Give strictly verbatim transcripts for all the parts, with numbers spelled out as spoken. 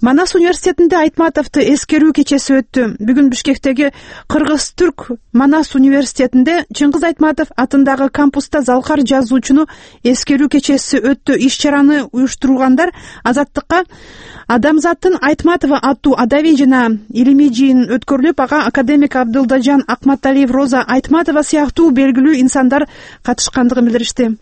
Манас университетинде Айтматовду эскерүү кечеси өттү. Бүгүн Бишкектеги Кыргыз-Түрк Манас университетинде Чыңгыз Айтматов атындагы кампуста залкар жазуучуну эскерүү кечеси өттү. Иш-чараны уюштургандар Азаттыкка Адамзаттын Айтматова аттуу адабий жана илимий жыйын өткөрүлүп, ага академик Абдылдажан Акматалиев, Роза Айтматова сыяктуу белгилүү инсандар катышкандыгын билдиришти.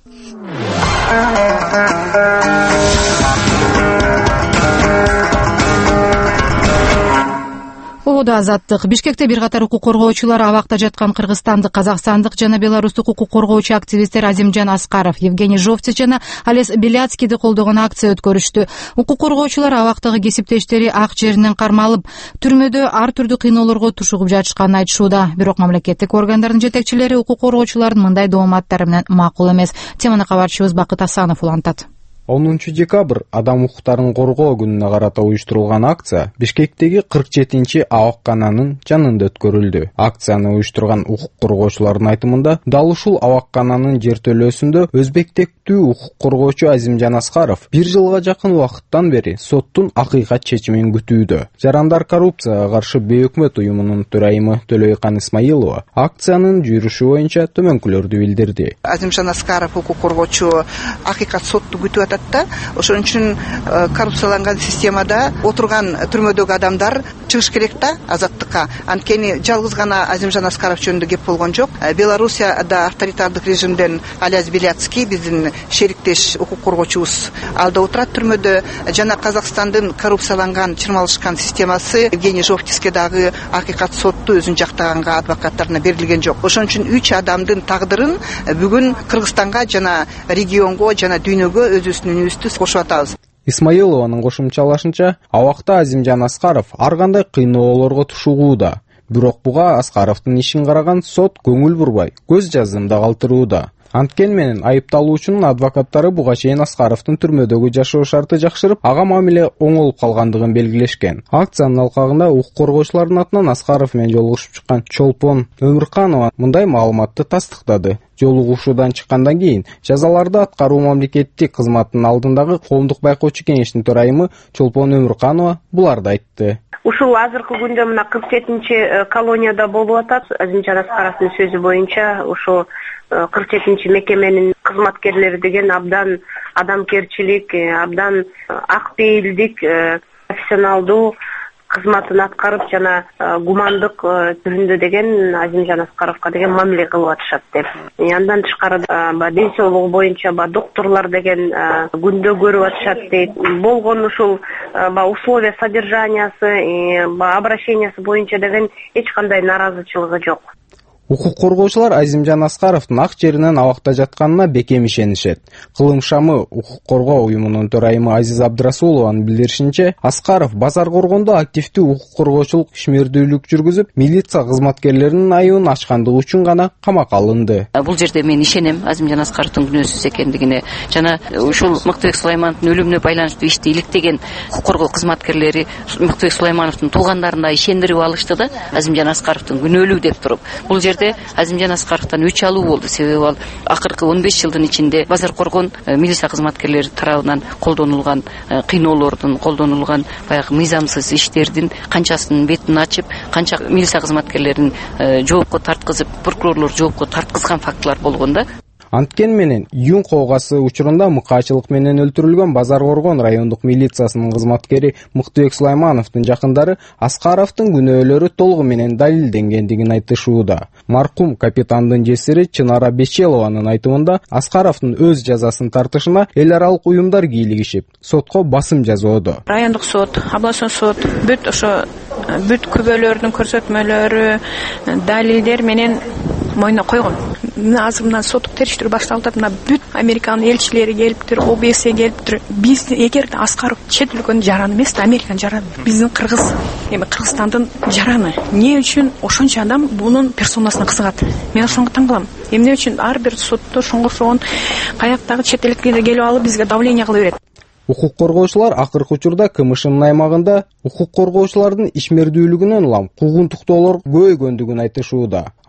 Оодо Азаттык. Бишкекте бир катар укук коргоочулар абакта жаткан кыргызстандык, казакстандык жана белорустук укук коргоочу активисттер Азимжан Аскаров, Евгений Жовтис жана Олес Беляцкийди колдогон акция өткөрүштү. Укук коргоочулар абактагы кесиптештери ак жеринен кармалып, түрмөдө ар түрдүү кыйноолорго тушугуп жатышканын айтышууда. Бирок мамлекеттик органдардын жетекчилери укук коргоочулардын мындай дооматтары менен макул эмес. Теманы кабарчыбыз Бакыт Асанов улантат. онунчу декабрь адам укуктарын коргоо күнүнө карата уюштурулган акция Бишкектеги кырк жетинчи абаккананын жанында өткөрүлдү. Акцияны уюштурган укук коргоочулардын айтымында, дал ушул абаккананын жертөлөөсүндө өзбектектүү укук коргоочу Азимжан Аскаров бир жылга жакын убакыттан бери соттун акыйкат чечимин күтүүдө. Жарандар коррупцияга каршы бейөкмөт уюмунун төрайымы Төлөйкан Исмаилова акциянын жүйүрүшү боюнча төмөнкүлөрдү билдирди. Азимжан Аскаров укук коргоочу акыйкат сотту күтүп атат. Ошон үчүн коррупцияланган системада отурган түрмөдөгү адамдар чыгыш керек да Азаттыкка. Анткени жалгыз гана Азимжан Аскаров жөнүндө кеп болгон жок. Белоруссияда авторитардык режимден Олес Беляцкий, биздин шериктеш укук коргоочубуз, алда отурат түрмөдө. Жана Казакстандын коррупцияланган, чырмалышкан системасы Евгений Жовтиске дагы акыйкат сотту өзүн жактаганга адвокаттарына берилген жок. Ошон үчүн үч адамдын тагдырын бүгүн Кыргызстанга жана регионго жана дүйнөгө өзүбүздүн үнүбүздү кошуп атабыз. Исмаилованын кошумчалашынча, абакта Азимжан Аскаров ар кандай кыйноолорго тушугууда. Бирок буга Аскаровдун ишин караган сот көңүл бурбай, көз жазымда калтырууда. Анткени менен айыпталуучунун адвокаттары буга чейин Аскаровдун түрмөдөгү жашоо шарты жакшырып, ага мамиле оңолуп калгандыгын белгилешкен. Акциянын алкагында укук коргоочулардын атынан Аскаров менен жолугушуп чыккан Чолпон Өмүрканова мындай маалыматты тастыктады. Жолугушуудан чыккандан кийин жазаларды аткаруу мамлекеттик кызматтын алдындагы коомдук байкоочу кеңештин төрайымы Чолпон Өмүрканова буларды айтты. Ушул азыркы күндө мына кырк жетинчи колонияда болуп атат. Азимжан Аскаровдун сөзү боюнча, ушул кырк жетинчи мекеменин кызматкерлери деген абдан адамгерчилик, абдан ак пейилдик, профессионалдуу кызматын аткарып жана гумандык түрүндө деген Азимжан Аскаровго деген мамиле кылып атышат деп. Андан тышкары ден соолугу боюнча доктурлар деген күндө көрүп атышат дейт. Болгон ушул условия содержаниясы, обращениясы боюнча деген эч кандай наразычылыгы жок. Укук коргоочулар Азимжан Аскаровдун ак жеринен абакта жатканына бекем ишенишет. Кылым шамы укук коргоо уюмунун төрайымы Азиз Абдрасулованын билдиришинче, Аскаров базар коргондо активдүү укук коргоочулук ишмердүүлүк жүргүзүп, милиция кызматкерлеринин айыбын ачкандыгы үчүн гана камакка алынды. Бул жерде мен ишенем Азимжан Аскаровдун күнөөсүз экендигине, жана ушул Мыктыбек Сулаймановдун өлүмүнө байланыштуу ишти иликтеген укук коргоо кызматкерлери Мыктыбек Сулаймановдун туугандарына ишендирип алышты да, Азимжан Аскаровдун күнөөлүү деп туруп. Бул жерде Азимжан Аскаровдон өч алуу болду. Себеби ал акыркы он беш жылдын ичинде базар коргон милиция кызматкерлери тарабынан колдонулган кыйноолордун, колдонулган баягы мыйзамсыз иштердин канчасынын бетин ачып, канча милиция кызматкерлерин жоопко тарткызып, прокурорлор жоопко тарткызган фактылар болгон да. Анткени менен июнь коогасы учурунда мыкаачылык менен өлтүрүлгөн Базар Коргон райондук милициясынын кызматкери Мыктыбек Сулаймановдун жакындары Аскаровдун күнөөлөрү толугу менен далилденгендигин айтышууда. Маркум капитандын жесири Чынара Бечелованын айтымында, Аскаровдун өз жазасын тартышына эл аралык уюмдар кийлигишип, сотко басым жазоодо. Райондук сот, областной сот бүт ошо бүт күбөлөрдүн көрсөтмөлөрү, далилдер менен мойнуна койгон. Мына азыр мына соттук териштирүү башталып атат. Мына бүт Американын элчилери келиптир, О Б С келиптир. Биз эгер Аскаров чет өлкөнүн жараны эмес, Американын жараны, биздин Кыргыз, эми Кыргызстандын жараны. Эмне үчүн ошончо адам бунун персонасына кызыгат? Мен ошонго таң калам. Эмне үчүн ар бир сотто ошонго окшогон каяктагы чет элдиктерди келип алып бизге давление кыла берет? Укук коргоочулар акыркы учурда К М Шнын аймагында укук коргоочулардын ишмердүүлүгүнөн улам куугунтуктоолор көбөйгөндүгүн айтышууда.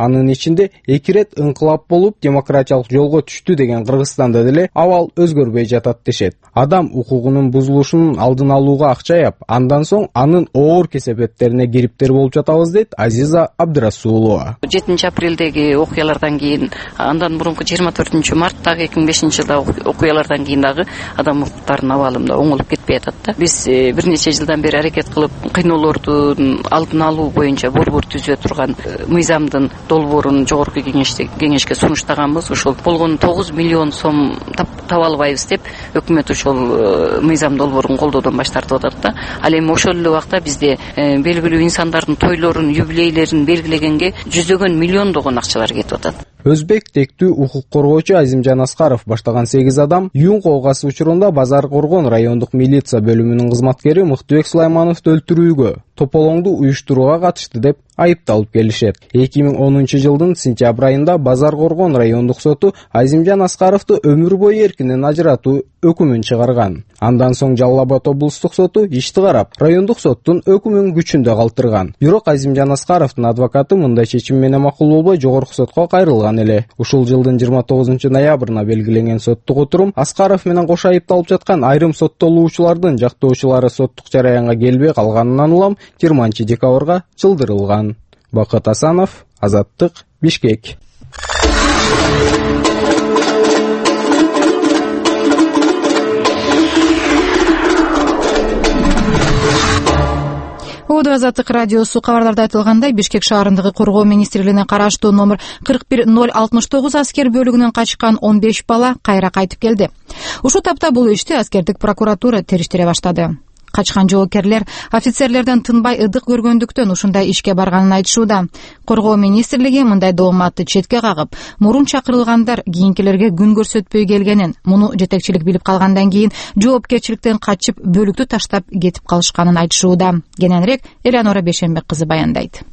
анын ичинде эки ирет ыңкылап болуп демократиялык жолго түштү деген Кыргызстанда деле абал өзгөрбөй жатат дешет. Адам укугунун бузулушунун алдын алууга акча аяп, андан соң анын оор кесепеттерине кириптер болуп жатабыз дейт Азиза Абдырасулова. жетинчи апрелдеги окуялардан кийин, андан мурунку жыйырма төртүнчү марттагы эки миң бешинчи жылдагы окуялардан кийин дагы адам укуктарынын абалы мындай оңолуп кетпей атат да. Биз бир нече жылдан бери аракет кылып, кыйноолордун алдын алуу боюнча борбор түзө турган мыйзамдын долбоорун жогорку кеңешке сунуштаганбыз. Ошол болгону тогуз миллион сом таба албайбыз деп өкмөт ошол мыйзам долбоорун колдоодон баш тартып атат да. Ал эми ошол эле убакта бизде белгилүү инсандардын тойлорун, юбилейлерин белгилегенге жүздөгөн миллиондогон акчалар кетип атат. Өзбек тектүү укук коргоочу Азимжан Аскаров баштаган сегиз адам Юн коогасы учурунда Базар Коргон райондук милиция бөлүмүнүн кызматкери Мыктыбек Сулаймановду өлтүрүүгө, тополоңду уюштурууга катышты деп айыпталып келишет. эки миң онунчу жылдын сентябрь айында Базар Коргон райондук соту Азимжан Аскаровду өмүр бою эркинен ажыратуу өкүмүн чыгарган. Андан соң Жалал Абад облустук соту ишти карап, райондук соттун өкүмүн күчүндө калтырган. Бирок Азимжан Аскаровдун адвокаты мындай чечим менен макул болбой жогорку сотко кайрылган эле. Ушул жылдын жыйырма тогузунчу ноябрына белгиленген соттук отурум Аскаров менен кошо айыпталып жаткан айрым соттолуучулардын жактоочулары соттук жараянга келбей калганынан улам жыйырманчы декабрга жылдырылган. Бакыт Асанов, Азаттык, Бишкек. Оду Азаттык радиосу кабарларда айтылгандай, Бишкек шаарындагы коргоо министрлигине караштуу номер кырк бир ноль алтымыш тогуз аскер бөлүгүнөн качкан он беш бала кайра кайтып келди. Ушул тапта бул ишти аскердик прокуратура териштире баштады. Качкан жоокерлер офицерлерден тынбай ыдык көргөндүктөн ушундай ишке барганын айтышууда. Коргоо министрлиги мындай дооматты четке кагып, мурун чакырылгандар кийинкилерге күн көрсөтпөй келгенин, муну жетекчилик билип калгандан кийин жоопкерчиликтен качып бөлүктү таштап кетип калышканын айтышууда. Кененирээк Элеонора Бешенбек кызы баяндайт.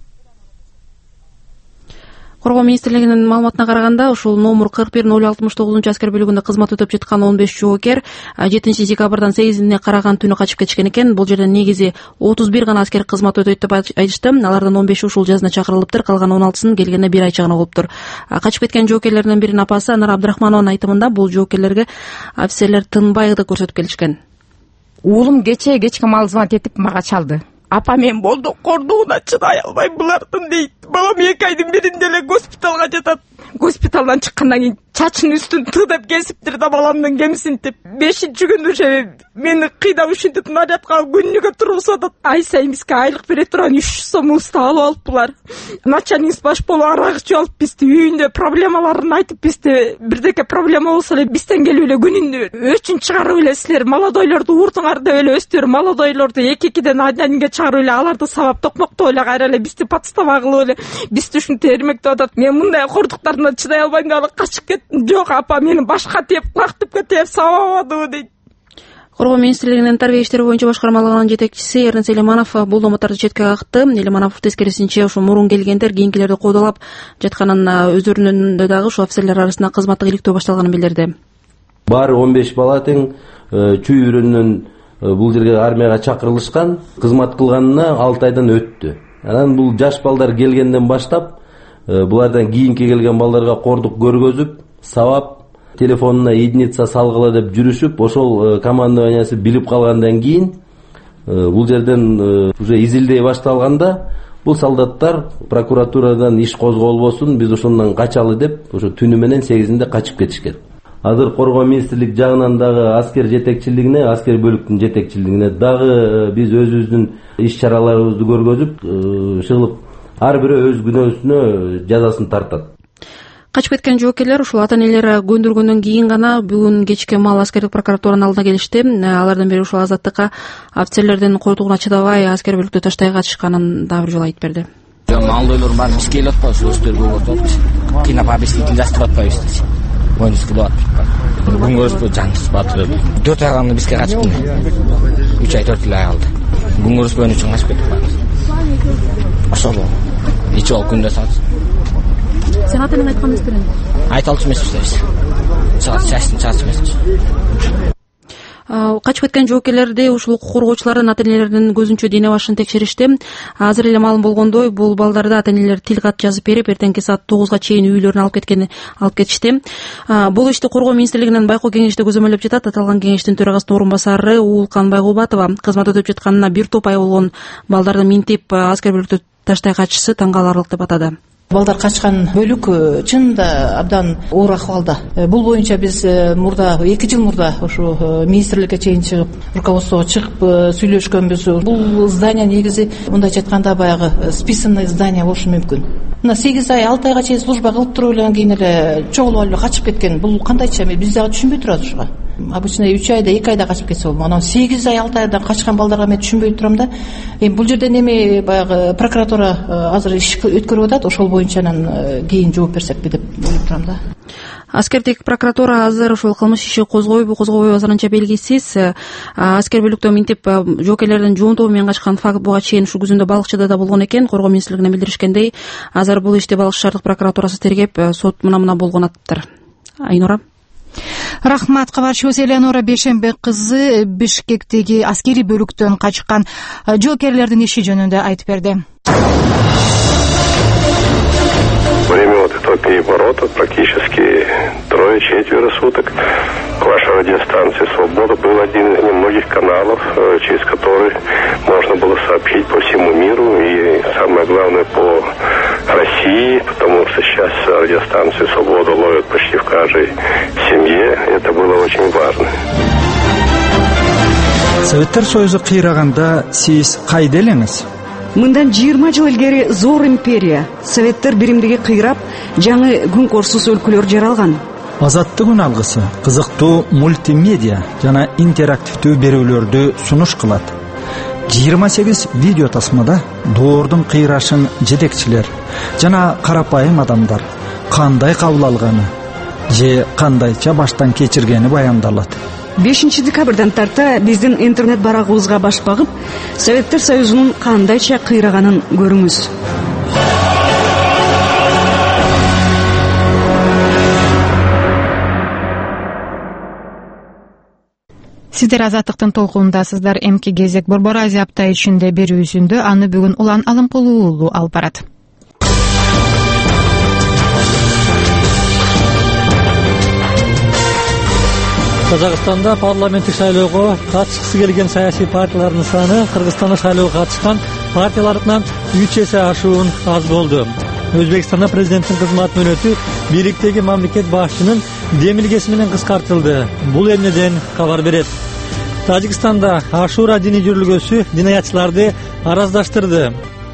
Коргоо министрлигинин маалыматына караганда, ушул номер кырк бир ноль алтымыш тогузунчу аскер бөлүгүндө кызмат өтөп жаткан он беш жоокер жетинчи декабрдан сегизине караган түнү качып кетишкен экен. Бул жерде негизи отуз бир гана аскер кызмат өтөйт деп айтышты. Алардан он беши ушул жазына чакырылыптыр, калган он алтысын келгенде бир айча гана болуптур. Качып кеткен жоокерлердин биринин апасы Анар Абдрахманованын айтымында бул жоокерлерге офицерлер тынбай ыдык көрсөтүп келишкен. Уулум кече кечке малзымат этип мага чалды. Апа мен болдук кордугуна чыдай албайм булардын дейт. Балам эки айдын биринде эле госпиталга жатат. Госпиталдан чыккандан кийин чачын үстүн тыдап кесиптир да баламдын кемисин деп. бешинчи күнү уже мени кыйдап ушинтип нарядка күнүгө тургузуп атат. Ай сайын бизге айлык бере турган үч жүз сомубузду алып алыппылар. Начальник баш болуп арак ичип алып бизди үйүндө проблемаларын айтып, бизде бирдеке проблема болсо эле бизден келип эле күнүндө өчүн чыгарып эле силер молодойлорду уртуңар деп эле өстөр молодойлорду эки-экиден айдан чыгарып эле аларды сабап токмоктоп эле кайра эле бизди подстава кылып эле бизди ушинтип эрмектеп атат. Мен мындай кордуктарына чыдай албайм деп качып кеттим. Жок апа, мени башка теп кактып кетип сабабадыбы дейт. Коргоо министрлигинин тарбия иштери боюнча башкармалыгынын жетекчиси Эрнес Элеманов бул дооматтарды четке какты. Элеманов тескерисинче ушу мурун келгендер кийинкилерди кодолап жатканын, өздөрүнүн дагы ушу офицерлер арасында кызматтык иликтөө башталганын билдирди. Баары он беш бала тең чүй-үрүнүн бул жерге армияга чакырылышкан, кызмат кылганына алты айдан өттү. Анан бул жаш балдар келгенден баштап булардан кийинки келген балдарга кордук көргөзүп, сабап, телефонуна единица салгыла деп жүрүшүп, ошол командованиясы билип калгандан кийин бул жерден уже изилдей башталганда бул солдаттар прокуратурадан иш козголбосун, биз ошондон качалы деп, ошо түнү менен сегизинде качып кетишкен. Азыр коргоо министрлик жагынан дагы аскер жетекчилигине, аскер бөлүктүн жетекчилигине дагы биз өзүбүздүн иш-чараларыбызды көргөзүп, чыгылып ар бири өз күнөөсүнө жазасын тартат. Качып кеткен жоокерлер ушул ата-энелери көндүргөндөн кийин гана бүгүн кечке маал аскердик прокуратуранын алдына келишти. Алардан бери ушул Азаттыкка офицерлердин кордугуна чыдабай аскер бөлүктү таштай катышканын дагы бир жолу айтып берди. Малдойлор бар, биз келип атпайбыз, өздөрү болуп атат. Кыйнап объяснительный жазып атпайбыз дейт. Мойнубуз кылып атпайбыз. Күн көрүшпөй жаныбыз батырып. төрт ай калганда бизге качып келди. үч ай төрт ай калды. Күн көрүшпөгөн үчүн качып кетип калдык. Ошол эч жол күндө саат. Сен ата-энең айткан эмеспи? Айта алчу эмеспиз биз. Чачын чачын эмеспиз. Качып кеткен жоокерлерди ушул укук коргоочулардын ата энелеринин көзүнчө дене башын текшеришти. Азыр эле маалым болгондой, бул балдарды ата энелер тил кат жазып берип, эртеңки саат тогузга чейин үйлөрүнө алып кеткени алып кетишти. Бул ишти Коргоо министрлигинин байкоо кеңеште көзөмөлдөп жатат. Аталган кеңештин төрагасынын орун басары Уулкан Байгулбатова кызмат өтөп жатканына бир топ ай болгон балдарды минтип аскер бөлүктө таштай качышсы таң каларлык деп атады. Балдар качкан бөлүк чынында абдан оор акыбалда. Бул боюнча биз мурда эки жыл мурда ошо министрликке чейин чыгып, руководствого чыгып сүйлөшкөнбүз. Бул здание негизи мындайча айтканда баягы списанный здание болушу мүмкүн. Мына сегиз ай, алты айга чейин служба кылып туруп эле кийин эле чогулуп алып качып кеткен. Бул кандайча биз дагы түшүнбөй турабыз ушуга. Обычно үч айда, эки айда качып кетсе болмок. Анан сегиз ай, алты айдан качкан балдарга мен түшүнбөй турам да. Эми бул жерде эми баягы прокуратура азыр иш өткөрүп атат. Ошол боюнча анан кийин жооп берсекпи деп ойлоп турам да. Аскердик прокуратура азыр ошол кылмыш иши козгойбу, козгобойбу азырынча белгисиз. Аскер бөлүктө минтип жоокерлердин жоон тобу менен качкан факт буга чейин ушул күзүндө балыкчыда да болгон экен. Коргоо министрлигине билдиришкендей, азыр бул ишти Балык шаардык прокуратурасы тергеп, сот мына-мына болгон аттыр. Айнура. Рахмат. Кабарчыбыз Элеонора Бешембек кызы Бишкектеги аскери бөлүктөн качкан жоокерлердин иши жөнүндө айтып берди. Время вот этого переворота практически трое-четверо суток. Ваша радиостанция «Свобода» был один из немногих каналов, через который можно было сообщить по всему миру и, самое главное, по России, потому что сейчас радиостанцию «Свобода» ловят почти в каждой семье. Это было очень важно. Советтер Союзу кыйраганда сиз кайда элеңиз? Мындан жыйырма жыл илгери зор империя, Советтер биримдиги кыйрап, жаңы күн корсуз өлкөлөр жаралган. Азаттык алгысы кызыктуу мультимедиа жана интерактивдүү берүүлөрдү сунуш кылат. жыйырма сегиз видео тасмада доордун кыйрашын жетекчилер жана карапайым адамдар кандай кабыл алганы же кандайча баштан кечиргени баяндалат. бешинчи декабрдан тарта биздин интернет барагыбызга баш багып, Советтер Союзунун кандайча кыйраганын көрүңүз. Сиздер Азаттыктын толкунундасыздар. Эмки кезек Борбор Азия апта ичинде берүүсүндө аны бүгүн Улан Алымкулуу уулу алып барат. Казакстанда парламенттик шайлоого катышкысы келген саясий партиялардын саны Кыргызстанда шайлоого катышкан партиялардан үч эсе ашуун аз болду. Өзбекстанда президенттин кызмат мөөнөтү бийликтеги мамлекет башчынын демилгеси менен кыскартылды. Бул эмнеден кабар берет. Тажикстанда Ашура диний жүрүлгөсү динаятчыларды араздаштырды.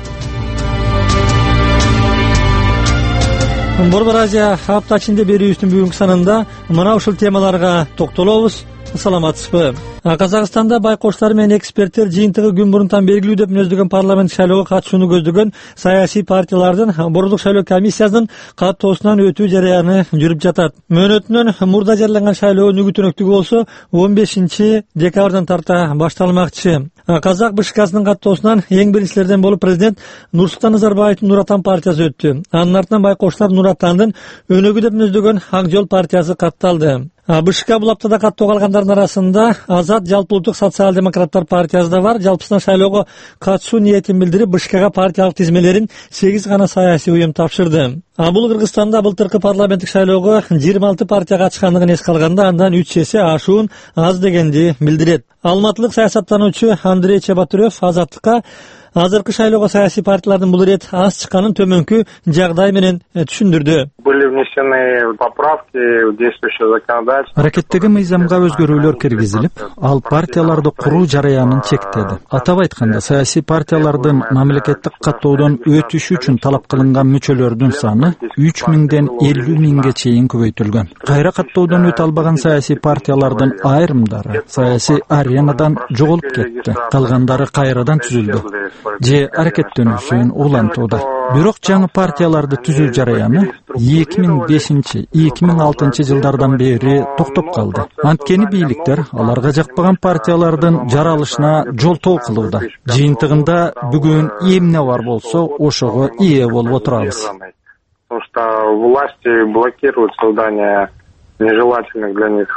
Борбор Азия апта ичинде берүүбүздүн бүгүнкү санында мына ушул темаларга токтолобуз. Саламатсызбы? Казакстанда байкоштор менен эксперттер жыйынтыгы күн мурунтан белгилүү деп мүнөздөгөн парламент шайлоого катышууну көздөгөн саясий партиялардын Борбордук шайлоо комиссиясынын каттоосунан өтүү жарыяны жүрүп жатат. Мөөнөтүнөн мурда жарыяланган шайлоо нүгүтүнөктүгү болсо он бешинчи декабрдан тарта башталмакчы. Казак БШКсынын каттоосунан эң биринчилерден болуп президент Нурсултан Назарбаевдин Нур Атан партиясы өттү. Анын артынан байкоштор Нур Атандын өнөгү деп мүнөздөгөн Ак жол партиясы катталды. БШК бул аптада каттоого алгандардын арасында Азат жалпы улуттук социал-демократтар партиясы да бар. Жалпысынан шайлоого катышуу ниетин билдирип, БШКга партиялык тизмелерин сегиз гана саясий уюм тапшырды. А бул Кыргызстанда былтыркы парламенттик шайлоого жыйырма алты партия катышкандыгын эске алганда андан үч эсе ашуун аз дегенди билдирет. Алматылык саясаттануучу Андрей Чебатурев Азаттыкка азыркы шайлоого саясий партиялардын бул ирет аз чыкканын төмөнкү жагдай менен түшүндүрдү. Были внесены поправки в действующее законодательство. Аракеттеги мыйзамга өзгөрүүлөр киргизилип, ал партияларды куруу жарыянын чектеди. Атап айтканда, саясий партиялардын мамлекеттик каттоодон өтүшү үчүн талап кылынган мүчөлөрдүн саны үч миңден элүү миңге чейин көбөйтүлгөн. Кайра каттоодон өтө албаган саясий партиялардын айрымдары саясий аренадан жоголуп кетти, калгандары кайрадан түзүлдү же аракеттенүүсүн улантууда. Бирок жаңы партияларды түзүү жарыяны эки миң бешинчи — эки миң алтынчы жылдардан бери токтоп калды. Анткени бийликтер аларга жакпаган партиялардын жаралышына жолтоо кылууда. Жыйынтыгында бүгүн эмне бар болсо, ошого ээ болуп отурабыз. Потому что власти блокируют создание нежелательных для них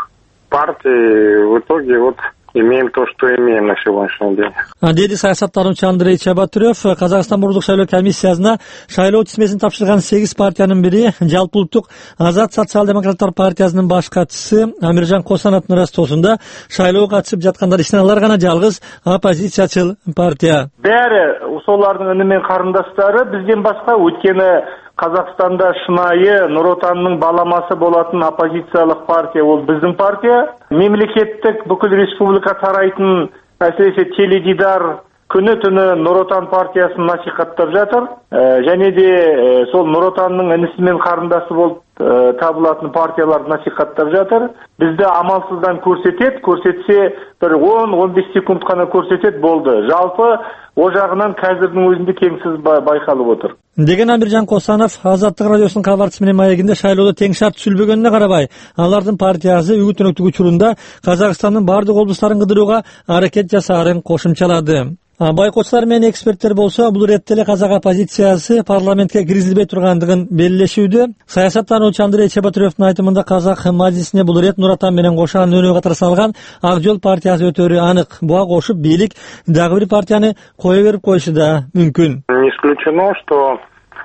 партии. В итоге вот имеем то, что имеем на сегодняшний день. Деди саясаттануучу Андрей Чебатурев Казакстан Мурдук шайлоо комиссиясына шайлоо тизмесин тапшырган сегиз партиянын бири жалпы улуттук Азат социал-демократтар партиясынын баш катчысы Амиржан Косановдун ырастоосунда шайлоого катышып жаткандар ичинен алар гана жалгыз оппозициячыл партия. Баары ошолордун үні мен карындаштары бизден башка, өткені Қазақстанда шынайы Нур Отанның баламасы болатын оппозициялық партия ол біздің партия. Мемлекеттік бүкіл республика тарайтын әсіресе теледидар күні түні Нур Отан партиясын насихаттап жатыр. Және де сол Нур Отанның інісі мен қарындасы болып табылатын партияларды насихаттап жатыр. Бізді амалсыздан көрсетет, көрсетсе бір он он бес секунд қана көрсетет болды. Жалпы о жағынан қазірдің өзінде кеңсіз байқалып отыр. Деген Амиржан Косанов Азаттык радиосунун кабарчысы менен маегинде шайлоодо тең шарт түзүлбөгөнүнө карабай, алардын партиясы үгүт өнөктүк учурунда Казакстандын бардык облустарын кыдырууга аракет жасаарын кошумчалады. Байкоочулар менен эксперттер болсо, бул иретте эле казак оппозициясы парламентке киргизилбей тургандыгын белгилешүүдө. Саясаттануучу Андрей Чебатуревдин айтымында казак мажлисине бул ирет Нур Отан менен кошо анын өнүгө катары салган Ак Жол партиясы өтөрү анык. Буга кошуп бийлик дагы бир партияны кое берип коюшу да мүмкүн. Не исключено, что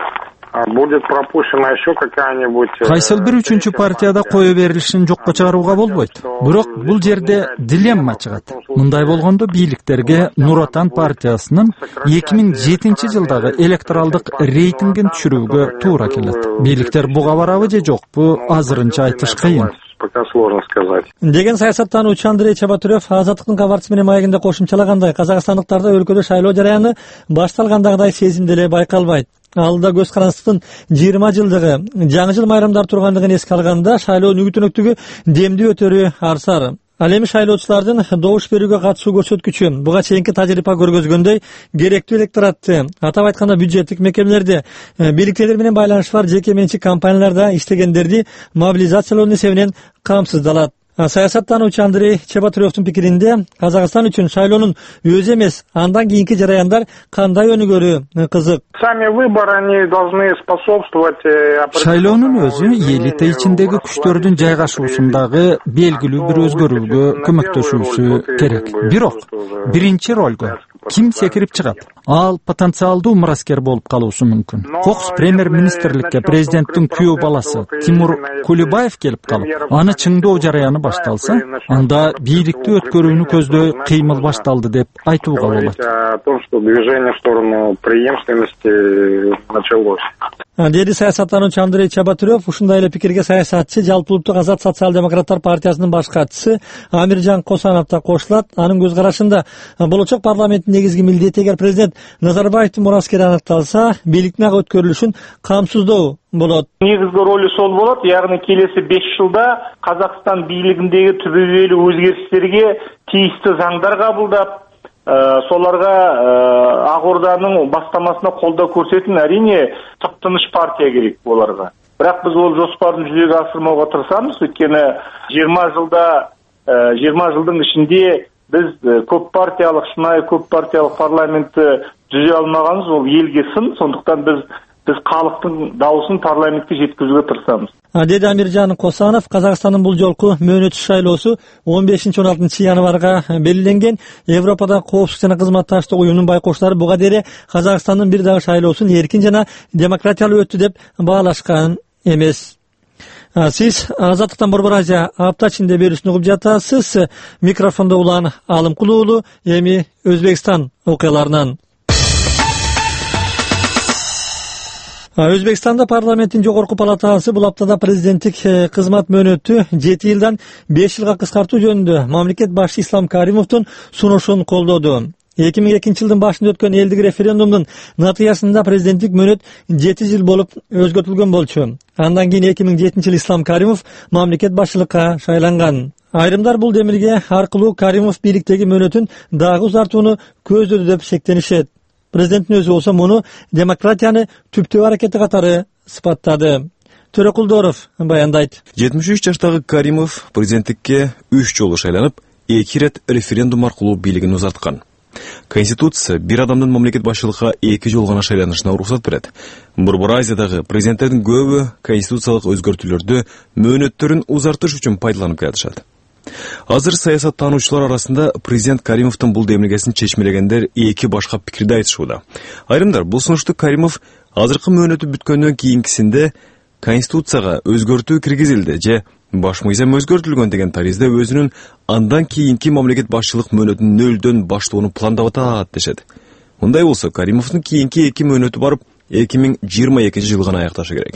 будет пропущена еще какая-нибудь. Кайсыл бир үчүнчү партияда кое берилишин жокко чыгарууга болбойт. Бирок бул жерде дилемма чыгат. Мындай болгондо бийликтерге Нур Отан партиясынын эки миң жетинчи жылдагы электоралдык рейтингин түшүрүүгө туура келет. Бийликтер буга барабы же жокпу азырынча айтыш кыйын. Пока сложно сказать. Деген саясаттануучу Андрей Чебатурев Азаттыктын кабарчысы менен маегинде кошумчалагандай, казакстандыктарда өлкөдө шайлоо жараяны башталгандагыдай сезим деле байкалбайт. Алда көз карандыктын жыйырма жылдыгы, жаңы жыл майрамдар тургандыгын эске алганда шайлоонун үгүт өнөктүгү демдүү өтөрү арсар. Ал эми шайлоочулардын добуш берүүгө катышуу көрсөткүчү буга чейинки тажрыйба көргөзгөндөй керектүү электоратты, атап айтканда бюджеттик мекемелерде, бийликчилер менен байланышы бар жеке менчик компанияларда иштегендерди мобилизациялоо эсебинен камсыздалат. Саясаттануучу Андрей Чебатуревдин пикиринде Казакстан үчүн шайлоонун өзү эмес, андан кийинки жараяндар кандай өнүгөрү кызык. Сами выборы они должны способствовать. Шайлоонун өзү элита ичиндеги күчтөрдүн жайгашуусундагы белгилүү бир өзгөрүүгө көмөктөшүүсү керек. Бирок биринчи ролго ким секирип чыгат? Ал потенциалдуу мураскер болуп калуусу мүмкүн. Кокс премьер-министрликке президенттин күйөө баласы Тимур Кулибаев келип калып, аны чыңдоо жараяны башталса, анда бийликти өткөрүүнү көздөй кыймыл башталды деп айтууга болот. О том, что движение в сторону преемственности началось. Деди саясаттануучу Андрей Чебатурев ушундай эле пикирге саясатчы жалпы улуттук Азат социал-демократтар партиясынын баш катчысы Амиржан Косанов да кошулат. Анын көз карашында болочок парламенттин негизги милдети эгер президент Назарбаевдин мураскери аныкталса, бийликтин ага өткөрүлүшүн камсыздоо болот. Негизги ролу сол болот, ягни келеси беш жылда Казакстан бийлигиндеги түбөлүк өзгөрүштөргө тийиштүү заңдар кабылдап, соларга Ак Орданын бастамасына колдоо көрсөтүн, әрине тыптыныш партия керек оларга. Бирок биз ол жоспарды жүзөгө асырмауга тырышабыз, өйткені жыйырма жылда жыйырма жылдын ичинде біз көп партиялық, шынайы көп партиялық парламентті жүзе алмағанбыз, ол елге сын, сондықтан біз біз халықтың дауысын парламентке жеткізуге тырысамыз. Деди Амиржан Косанов, Казакстандын бул жолку мөөнөтү шайлоосу он бешинчи он алтынчы январга белгиленген. Европада коопсуздук жана кызматташтык уюмунун байкоочулары буга дере Казакстандын бир дагы шайлоосун эркин жана демократиялуу өттү деп баалашкан эмес. Сиз Азаттыктан Борбор Азия апта ичинде берүүсүн угуп жатасыз. Микрофондо улан Алымкул уулу, эми Өзбекстан окуяларынан. Өзбекстанда парламенттин жогорку палатасы бул аптада президенттик кызмат мөөнөтү жети жылдан беш жылга кыскартуу жөнүндө мамлекет башчысы Ислам Каримовдун сунушун колдоду. эки миң экинчи жылдын башында өткөн элдик референдумдун натыйжасында президенттик мөөнөт жети жыл болуп өзгөртүлгөн болчу. Андан кийин эки миң жетинчи жылы Ислам Каримов мамлекет башчылыкка шайланган. Айрымдар бул демилге аркылуу Каримов бийликтеги мөөнөтүн дагы узартууну көздөдү деп шектенишет. Президенттин өзү болсо муну демократияны түптөө аракети катары сыпаттады. Төрөкулдоров баяндайт. жетимиш үч жаштагы Каримов президенттикке үч жолу шайланып, эки ирет референдум аркылуу бийлигин узарткан. Конституция бир адамдын мамлекет башчылыкка эки жолу гана шайланышына уруксат берет. Борбор Азиядагы президенттердин көбү конституциялык өзгөртүүлөрдү мөөнөттөрүн узартыш үчүн пайдаланып келишет. Азыр саясаттануучулар арасында президент Каримовдун бул демилгесин чечмелегендер эки башка пикирди айтышууда. Айрымдар бул сунушту Каримов азыркы мөөнөтү бүткөндөн кийинкисинде Конституцияга өзгөртүү киргизилди же баш мыйзам өзгөртүлгөн деген таризде өзүнүн андан кийинки мамлекет башчылык мөөнөтүн нөлдөн баштоону пландап атат дешет. Мындай болсо Каримовдун кийинки эки мөөнөтү барып эки миң жыйырма экинчи жылы гана аякташы керек.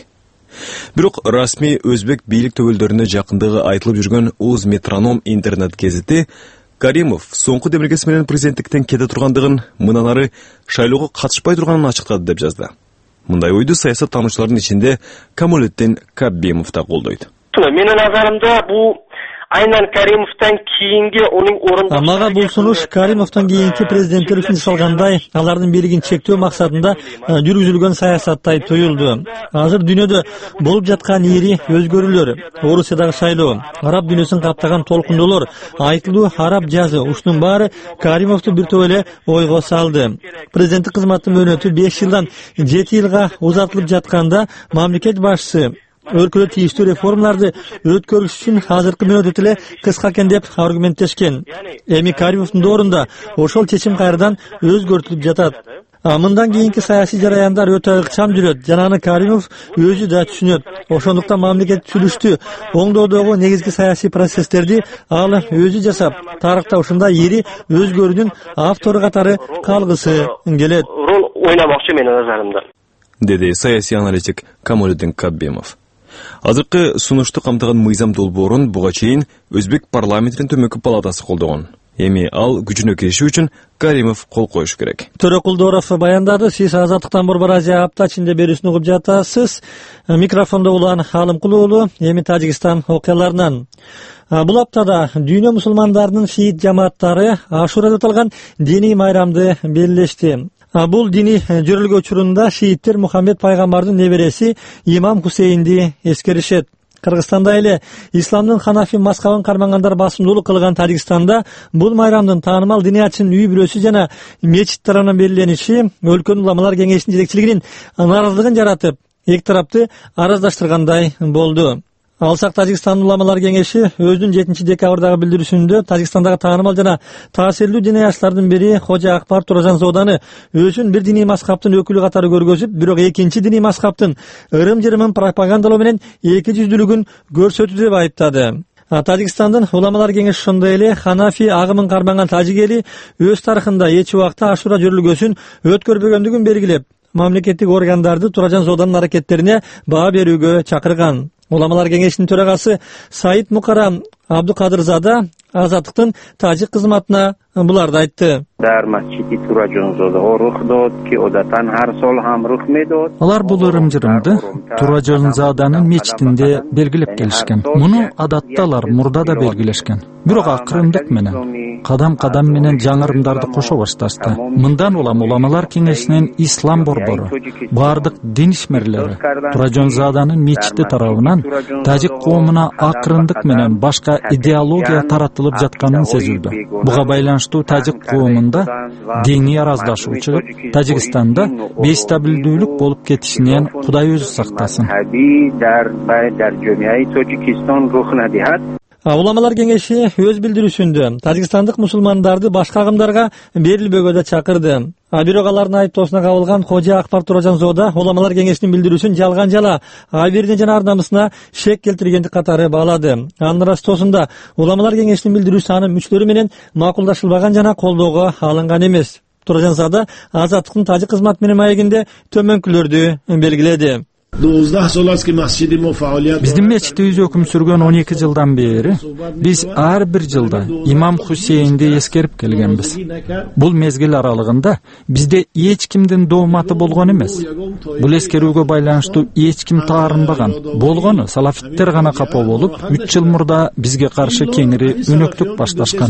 Бирок расмий өзбек бийлик төбөлдөрүнө жакындыгы айтылып жүргөн Уз Метроном интернет гезити Каримов соңку демилгеси менен президенттиктен кете тургандыгын, мындан ары шайлоого катышпай турганын ачыктады деп жазды. Мындай ойду саясаттануучулардын ичинде Камолетдин Каббемов да колдойт. Менин назарымда бул айнан Каримовдон кийинги онун орунда. Мага бул сунуш Каримовдон кийинки президенттер үчүн жасалгандай, алардын бийлигин чектөө максатында жүргүзүлгөн саясаттай туюлду. Азыр дүйнөдө болуп жаткан ири өзгөрүүлөр, Орусиядагы шайлоо, араб дүйнөсүн каптаган толкундоолор, айтылуу араб жазы, ушунун баары Каримовду бир топ эле ойго салды. Президенттик кызматтын мөөнөтү беш жылдан жети жылга узартылып жатканда мамлекет башчысы өлкөдө тийиштүү реформаларды өткөрүш үчүн азыркы мөөнөт эле кыска экен деп аргументтешкен. Эми Каримовдун доорунда ошол чечим кайрадан өзгөртүлүп жатат. Мындан кийинки саясий жараяндар өтө ыкчам жүрөт жана аны Каримов өзү да түшүнөт. Ошондуктан мамлекет түзүлүштү, оңдоодогу негизги саясий процесстерди ал өзү жасап, тарыхта ушундай ири өзгөрүүнүн автору катары калгысы келет. Рол ойнамакчы менин назарымда, деди саясий аналитик Камолетдин Каббемов. Азыркы сунушту камтыган мыйзам долбоорун буга чейин Өзбек парламентинин төмөнкү палатасы колдогон. Эми ал күчүнө кириши үчүн Каримов кол коюш керек. Төрөкулдоров баяндады. Сиз Азаттыктан Борбор Азия апта ичинде берүүсүн угуп жатасыз. Микрофондо улан Халым Кулуулу, эми Тажикстан окуяларынан. Бул аптада дүйнө мусулмандарынын шиит жамааттары Ашурада аталган диний майрамды белгилешти. Бул диний жөрөлгө учурунда шииттер Мухаммед пайгамбардын небереси Имам Хусейнди эскеришет. Кыргызстанда эле исламдын ханафи мазхабын кармагандар басымдуулук кылган Тажикстанда бул майрамдын таанымал диниятчынын үй бүлөсү жана мечит тарабынан белгилениши өлкөнүн уламалар кеңешинин жетекчилигинин нааразылыгын жаратып, эки тарапты араздаштыргандай болду. Алсак Тажикстан уламалар кеңеши өзүнүн жетинчи декабрдагы билдирүүсүндө Тажикстандагы таанымал жана таасирлүү диниятчылардын бири Хожа Акбар Туражанзоданы өзүн бир диний мазхабтын өкүлү катары көргөзүп, бирок экинчи диний мазхабтын ырым-жырымын пропагандалоо менен эки жүздүүлүгүн көрсөтүү деп айыптады. Тажикстандын уламалар кеңеши ошондой эле ханафи агымын кармаган тажик эли өз тарыхында эч убакта Ашура жөрөлгөсүн өткөрбөгөндүгүн белгилеп, мамлекеттик органдарды Туражанзоданын аракеттерине баа берүүгө чакырган. Уламалар кеңешинин төрагасы Саид Мукарам Абдукадырзада Азаттыктын тажик кызматына буларды айтты. Алар бул ырым-жырымды Туражанзаданын мечитинде белгилеп келишкен. Муну адатта алар мурда да белгилешкен. Бирок акырындык менен, кадам-кадам менен жаңы ырымдарды кошо башташты. Мындан улам уламалар кеңешинин ислам борбору, бардык дин ишмерлери Туражанзаданын мечити тарабынан тажик коомуна акырындык менен башка идеология таратылып жатканын сезилди. Буга байланыштуу тажик коомунда диний араздашуу чыгып, Тажикстанда бейстабилдүүлүк болуп кетишинен Кудай өзү сактасын. Уламалар кеңеши өз билдирүүсүндө тажикстандык мусулмандарды башка агымдарга берилбөөгө да чакырды. Бирок алардын айыптоосуна кабылган Хожа Акбар Туражанзода уламалар кеңешинин билдирүүсүн жалган жала абирине жана ар намысына шек келтиргендик катары баалады. Анын ырастоосунда уламалар кеңешинин билдирүүсү анын мүчөлөрү менен макулдашылбаган жана колдоого алынган эмес. Туражанзада Азаттыктын тажик кызматы менен маегинде төмөнкүлөрдү белгиледи. Биздин мечитибиз өкүм сүргөн он эки жылдан бери биз ар бир жылда Имам Хусейнди эскерип келгенбиз. Бул мезгил аралыгында бизде эч кимдин дооматы болгон эмес. Бул эскерүүгө байланыштуу эч ким таарынбаган. Болгону салафиттер гана капа болуп, үч жыл мурда бизге каршы кеңири өнөктүк башташкан.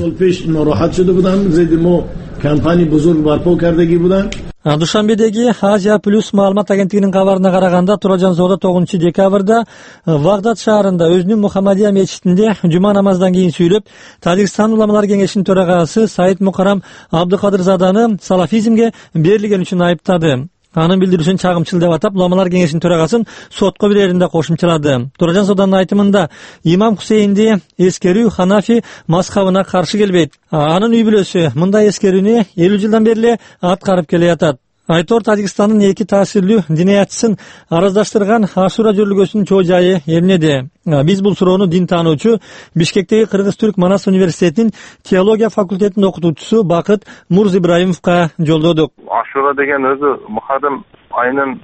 Душанбедеги Азия плюс маалымат агенттигинин кабарына караганда Туражанзода тогузунчу декабрда Вагдад шаарында өзүнүн Мухаммадия мечитинде жума намаздан кийин сүйлөп, Тажикстан уламалар кеңешинин төрагасы Саид Мукарам Абдукадырзаданы салафизмге берилген үчүн айыптады. Анын билдирүүсүн чагымчыл деп атап, уламалар кеңешинин төрагасын сотко берерин да кошумчалады. Туражан Соданын айтымында имам Хусейнди эскерүү Ханафи мазхабына каршы келбейт. Анын үй бүлөсү мындай эскерүүнү элүү жылдан бери аткарып келе жатат. Айтор Тажикстандын эки таасирлүү диниятчысын араздаштырган Ашура жөрөлгөсүнүн чоо жайы эмнеде? Биз бул суроону дин таануучу, Бишкектеги Кыргыз-Түрк Манас университетинин теология факультетинин окутуучусу Бакыт Мурзибраимовго жолдодук. Ашура деген өзү Мухаррам айынын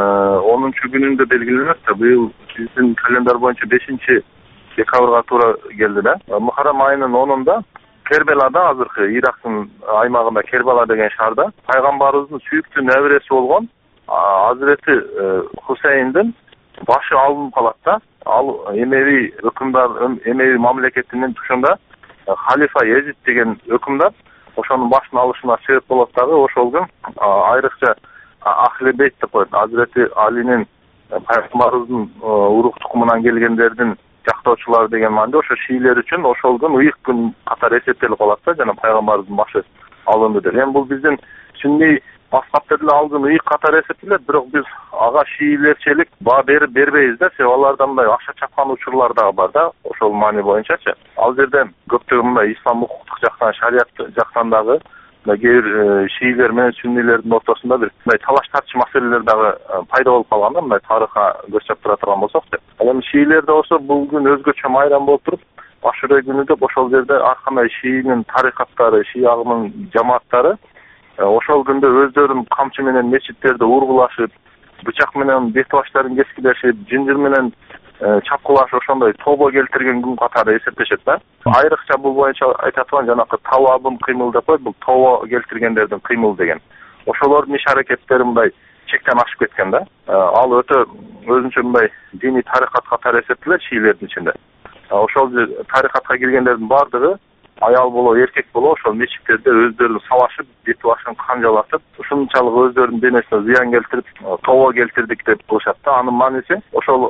онунчу күнүндө белгиленет да. Быйыл биздин календар боюнча бешинчи декабрга туура келди да. Мухаррам айынын онунда Кербелада, азыркы Ирактын аймагында Кербела деген шаарда пайгамбарыбыздын сүйүктүү небереси болгон Азирети Хусейндин башы алынып калат да. Ал эмеви өкүмдар, эмеви мамлекетинин тушунда халифа Езид деген өкүмдар ошонун башын алышына себеп болот дагы. Ошол күн айрыкча Ахли Бейт деп коет. Азирети Алинин пайгамбарыбыздын урук тукумунан келгендердин жактоочулары деген маанде ошо шиилер үчүн ошол күн ыйык күн катары эсептелип калат да, жана пайгамбарыбыздын башы алынды деп. Эми бул биздин сүнний мазхабта деле ал күн ыйык катары эсептелет, бирок биз ага шиилерчелик баа берип бербейбиз да. Себеби аларда мындай акча чапкан учурлар дагы бар да, ошол маани боюнчачы. Ал жерде көптөгөн мындай ислам укуктук жактан, шарият жактан дагы кээ бир шиилер менен сүннилердин ортосунда бир мындай талаш тартыш маселелер дагы пайда болуп калган да, мындай тарыхка көз чаптыра турган болсок деп. Ал эми шиилерде болсо бул күн өзгөчө майрам болуп туруп, Ашура күнү деп ошол жерде ар кандай шиинин тарикаттары, шии агымынын жамааттары ошол күндө өздөрүн камчы менен мечиттерди ургулашып, бычак менен бет баштарын кескилешип, жинжир менен чапкылашып, ошондой тобо келтирген күн катары эсептешет да. Айрыкча бул боюнча айтат турган жанакы тавабын кыймыл деп коет, бул тобо келтиргендердин кыймыл деген. Ошолордун иш аракеттери мындай чектен ашып кеткен да. Ал өтө өзүнчө мындай диний тарикат катары эсептелет шиилердин ичинде. Ошол тарикатка киргендердин баардыгы аял боло, эркек боло ошол мечиттерде өздөрүн салашып, бет башын канжалатып, ушунчалык өздөрүнүн денесине зыян келтирип, тобо келтирдик деп кылышат да. Анын мааниси ошол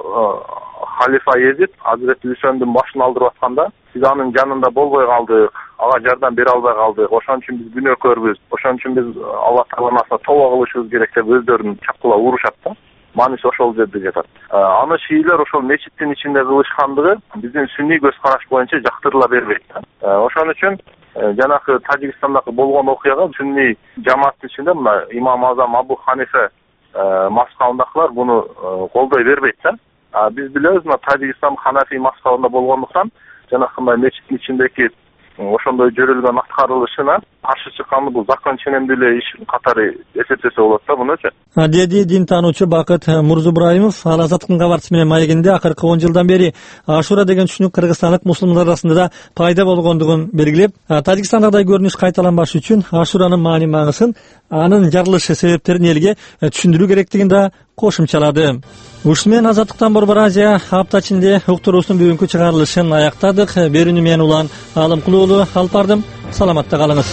халифа Езид Азирети Үсөндүн башын алдырып атканда биз анын жанында болбой калдык, ага жардам бере албай калдык, ошон үчүн биз күнөөкөрбүз, ошон үчүн биз Аллах Тааланын атына тобо кылышыбыз керек деп өздөрүн чапкылап урушат да. Мааниси ошол жерде жатат. Аны шиилер ошол мечиттин ичинде кылышкандыгы биздин сүнний көз караш боюнча жактырыла бербейт да. Ошон үчүн жанакы Тажикстандагы болгон окуяга сүнний жамааттын ичинде мына имам Азам Абу Ханифе мазхабындагылар буну колдой бербейт да. Биз билебиз, мына Тажикстан Ханафи мазхабында болгондуктан жанакындай мечиттин ичиндеки ошондой жөрөлгөн аткарылышына каршы чыкканы бул закон ченемдүү эле иш катары эсептесе болот да мунучу. Деди дин таануучу Бакыт Мурзибраимов ал Азаттыктын кабарчысы менен маегинде акыркы он жылдан бери Ашура деген түшүнүк кыргызстандык мусулмандар арасында да пайда болгондугун белгилеп, Тажикстандагыдай көрүнүш кайталанбаш үчүн Ашуранын маани маңызын, анын жарылышы себептерин элге түшүндүрүү керектигин да кошумчалады. Ушуну менен Азаттыктан Борбор Азия апта ичинде уктуруусунун бүгүнкү чыгарылышын аяктадык. Берүүнү мен Улан Алымкулуу алып бардым. Саламатта калыңыз.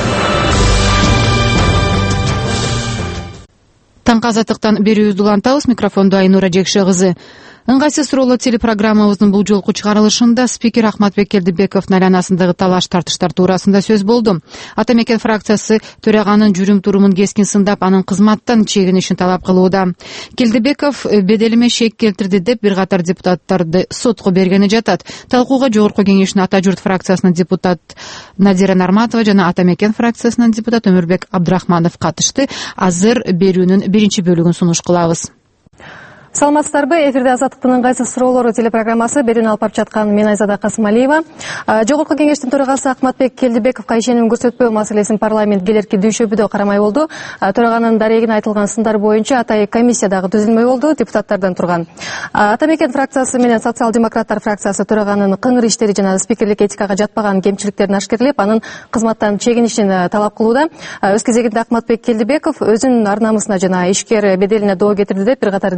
Таңкы Азаттыктан берүүбүздү улантабыз. Микрофондо Айнура Жекше кызы. Ыңгайсыз суроолор телепрограммабыздын бул жолку чыгарылышында спикер Ахматбек Келдибековдун айланасындагы талаш тартыштар туурасында сөз болду. Ата Мекен фракциясы төраганын жүрүм турумун кескин сындап, анын кызматтан чегинишин талап кылууда. Келдибеков беделиме шек келтирди деп бир катар депутаттарды сотко бергени жатат. Талкууга Жогорку Кеңештин Ата журт фракциясынын депутат Надира Нарматова жана Ата Мекен фракциясынын депутаты Өмүрбек Абдрахманов катышты. Азыр берүүнүн биринчи бөлүгүн сунуш кылабыз. Саламатсыздарбы? Эфирде Азаттыктын ыңгайсыз суроолору телепрограммасы. Берүүнү алып барып жаткан мен Айзада Касымалиева. Жогорку Кеңештин төрагасы Ахматбек Келдибековго ишеним көрсөтпөө маселесин парламент келерки дүйшөбүдө карамай болду. Төраганын дарегине айтылган сындар боюнча атайын комиссия дагы түзүлмөй болду, депутаттардан турган. Ата Мекен фракциясы менен Социал-демократтар фракциясы төраганын кыңыр иштери жана спикерлик этикага жатпаган кемчиликтерин ашкерлеп, анын кызматтан чегинишин талап кылууда. Өз кезегинде Ахматбек Келдибеков өзүнүн ар намысына жана ишкер беделине доо кетирди деп бир катар депутаттар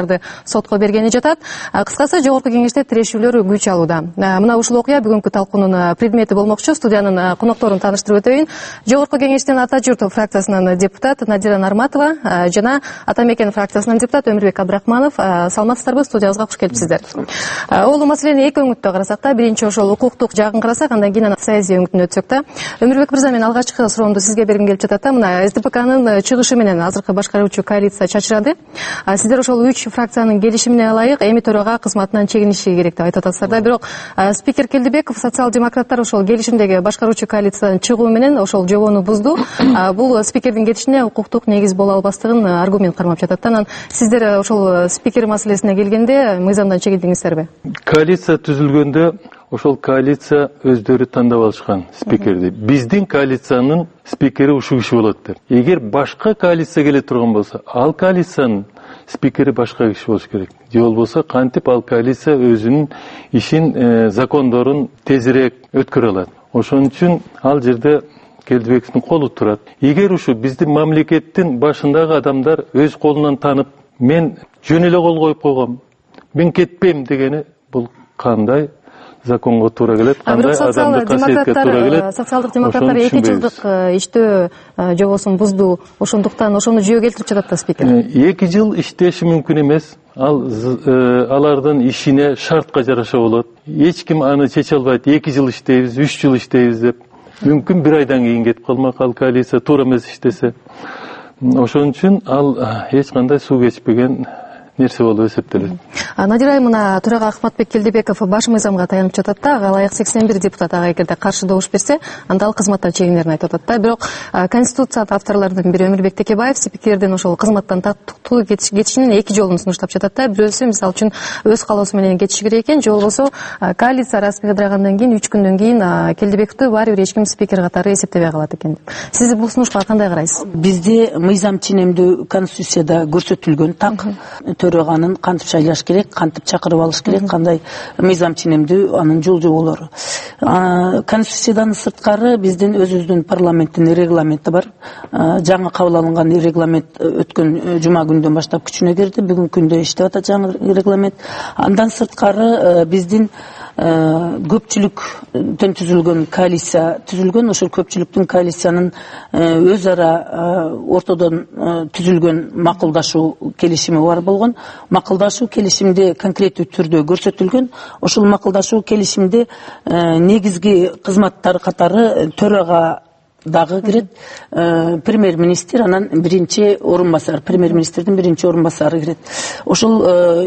депутаттарды сотко бергени жатат. Кыскасы жогорку кеңеште тирешүүлөр күч алууда. Мына ушул окуя бүгүнкү талкуунун предмети болмокчу. Студиянын конокторун тааныштырып өтөйүн. Жогорку кеңештин Ата журт фракциясынын депутат Надира Нарматова жана Ата мекен фракциясынын депутат Өмүрбек Абдрахманов. Саламатсыздарбы? Студиябызга куш келипсиздер. Ол маселени эки өңүттө карасак да, биринчи ошол укуктук жагын карасак, андан кийин саясий өңүтүнө өтсөк да. Өмүрбек мырза, мен алгачкы суроомду сизге бергим келип жатат да. Мына СДПКнын чыгышы менен азыркы башкаруучу коалиция чачырады. Сиздер ошол үч фракциянын келишимине ылайык эми төрага кызматынан чегиниши керек деп айтып атасыздар да. Бирок спикер Келдибеков, социал-демократтар ошол келишимдеги башкаруучу коалициядан чыгуу менен ошол жобону бузду. Бул спикердин кетишине укуктук негиз боло албастыгын аргумент кармап жатат. Анан сиздер ошол спикер маселесине келгенде мыйзамдан чегиндиңиздерби? Коалиция түзүлгөндө ошол коалиция өздөрү тандап алышкан спикерди. Биздин коалициянын спикери ушул киши болот деп. Эгер башка коалиция келе турган болсо, ал коалициянын спикери башка киши болуш керек. Же болбосо кантип ал коалиция өзүнүн ишин, закондорун тезирээк өткөрө алат. Ошон үчүн ал жерде Келдибековдун колу турат. Эгер ушу биздин мамлекеттин башындагы адамдар өз колунан танып, мен жөн эле кол коюп койгом, мен кетпейм дегени, бул кандай законго туура келет, кандай адамдык касиетке туура келет? Социалдык демократтар эки жылдык иштөө жобосун бузду, ошондуктан ошону жөө келтирип жатат да спикер. эки жыл иштеши мүмкүн эмес. Ал алардын ишине шартка жараша болот. Эч ким аны чече албайт. эки жыл иштейбиз, үч жыл иштейбиз деп. Мүмкүн бир айдан кийин кетип калмак ал коалиция туура эмес иштесе. Ошон үчүн ал эч кандай суу кечпеген нерсе болуп эсептелет. Надира айымына төрага Акматбек Келдибеков баш мыйзамга таянып жатат да, ага ылайык сексен бир депутат ага эгерде каршы добуш берсе, анда ал кызматтан чегинерин айтып атат да. Бирок конституцияда авторлордун бири Өмүрбек Текебаев спикердин ошол кызматтан таттуу кетишинин эки жолун сунуштап жатат да. Бирөөсү мисалы үчүн өз каалоосу менен кетиши керек экен, же болбосо коалиция распределягандан кийин үч күндөн кийин Келдибековду баары бир эч ким спикер катары эсептебей калат экен. Сиз бул сунушка кандай карайсыз? Бизде мыйзам ченемдүү конституцияда көрсөтүлгөн так. Төраганын кантип шайлаш керек, кантип чакырып алыш керек, кандай мыйзам ченемдүү анын жол жоболору. Конституциядан сырткары биздин өзүбүздүн парламенттин регламенти бар. Жаңы кабыл алынган регламент өткөн жума күндөн баштап күчүнө кирди. Бүгүнкү күндө иштеп атат жаңы регламент. Андан сырткары биздин көпчүлүктөн түзүлгөн коалиция түзүлгөн. Ошол көпчүлүктүн коалициянын өз ара ортодон түзүлгөн макулдашуу келишими бар болгон. Макулдашуу келишимде конкреттүү түрдө көрсөтүлгөн. Ошол макулдашуу келишимде негизги кызматтар катары төрага дагы кирет, премьер-министр, анан биринчи орун басар, премьер-министрдин биринчи орун басары кирет. Ошол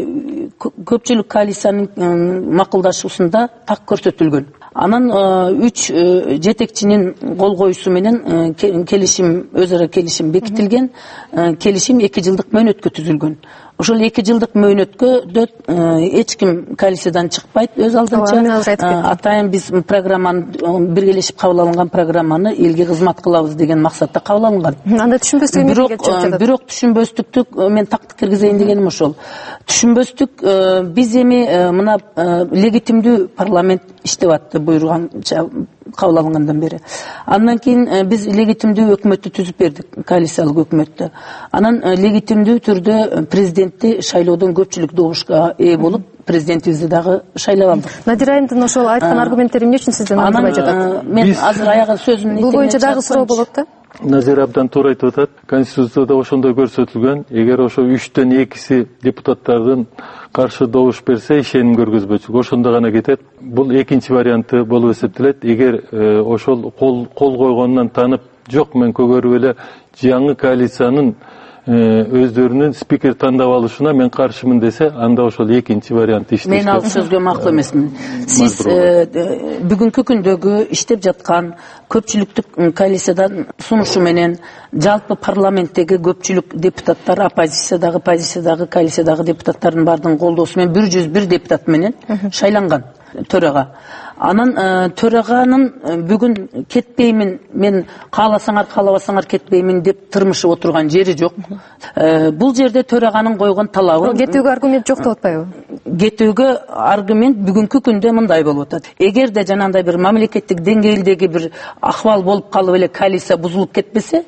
көпчүлүк коалициянын макулдашуусунда так көрсөтүлгөн. Анан үч жетекчинин кол коюусу менен келишим, өз ара келишим бекитилген. Келишим эки жылдык мөөнөткө түзүлгөн. Ошол эки жылдык мөөнөткө эч ким коалициядан чыкпайт. Өз алдынча атайын биз программаны биргелешип кабыл алынган программаны элге кызмат кылабыз деген максатта кабыл алынган. Анда түшүнбөстүк эмне келип жатат? Бирок түшүнбөстүктү мен тактык киргизейин дегеним ошол. Түшүнбөстүк биз эми мына легитимдүү парламент иштеп атты буйруганча кабыл алынгандан бери. Андан кийин биз легитимдүү өкмөттү түзүп бердик, коалициялык өкмөттү. Анан легитимдүү түрдө президентти шайлоодон көпчүлүк добушка ээ болуп, президентибизди дагы шайлап алдык. Надира айымдын ошол айткан аргументтери эмне үчүн сизден аңдыбай жатат? Мен азыр аягы сөзүмдү бул боюнча дагы суроо болот да. Назира абдан туура айтып атат. Конституцияда ошондой көрсөтүлгөн. Эгер ошо үчтөн экиси депутаттардын каршы добуш берсе, ишеним көргөзбөчүлүк, ошондо гана кетет. Бул экинчи варианты болуп эсептелет. Эгер ошол кол кол койгонунан танып, жок мен көгөрүп эле жаңы коалициянын өздөрүнүн спикер тандап алышына мен каршымын десе, анда ошол экинчи вариант иштеш. Мен ал сөзгө макул эмесмин. Сиз бүгүнкү күндөгү иштеп жаткан көпчүлүктүк коалициядан сунушу менен жалпы парламенттеги көпчүлүк депутаттар, оппозициядагы, позициядагы, коалициядагы депутаттардын бардын колдоосу менен бир жүз бир депутат менен шайланган төрага. Анан төраганын бүгүн кетпеймин, мен кааласаңар каалабасаңар кетпеймин деп тырмышып отурган жери жок. Бул жерде төраганын койгон талабы кетүүгө аргумент жок деп атпайбы? Кетүүгө аргумент бүгүнкү күндө мындай болуп атат. Эгерде жанагындай бир мамлекеттик деңгээлдеги бир акыбал болуп калып эле коалиция бузулуп кетпесе,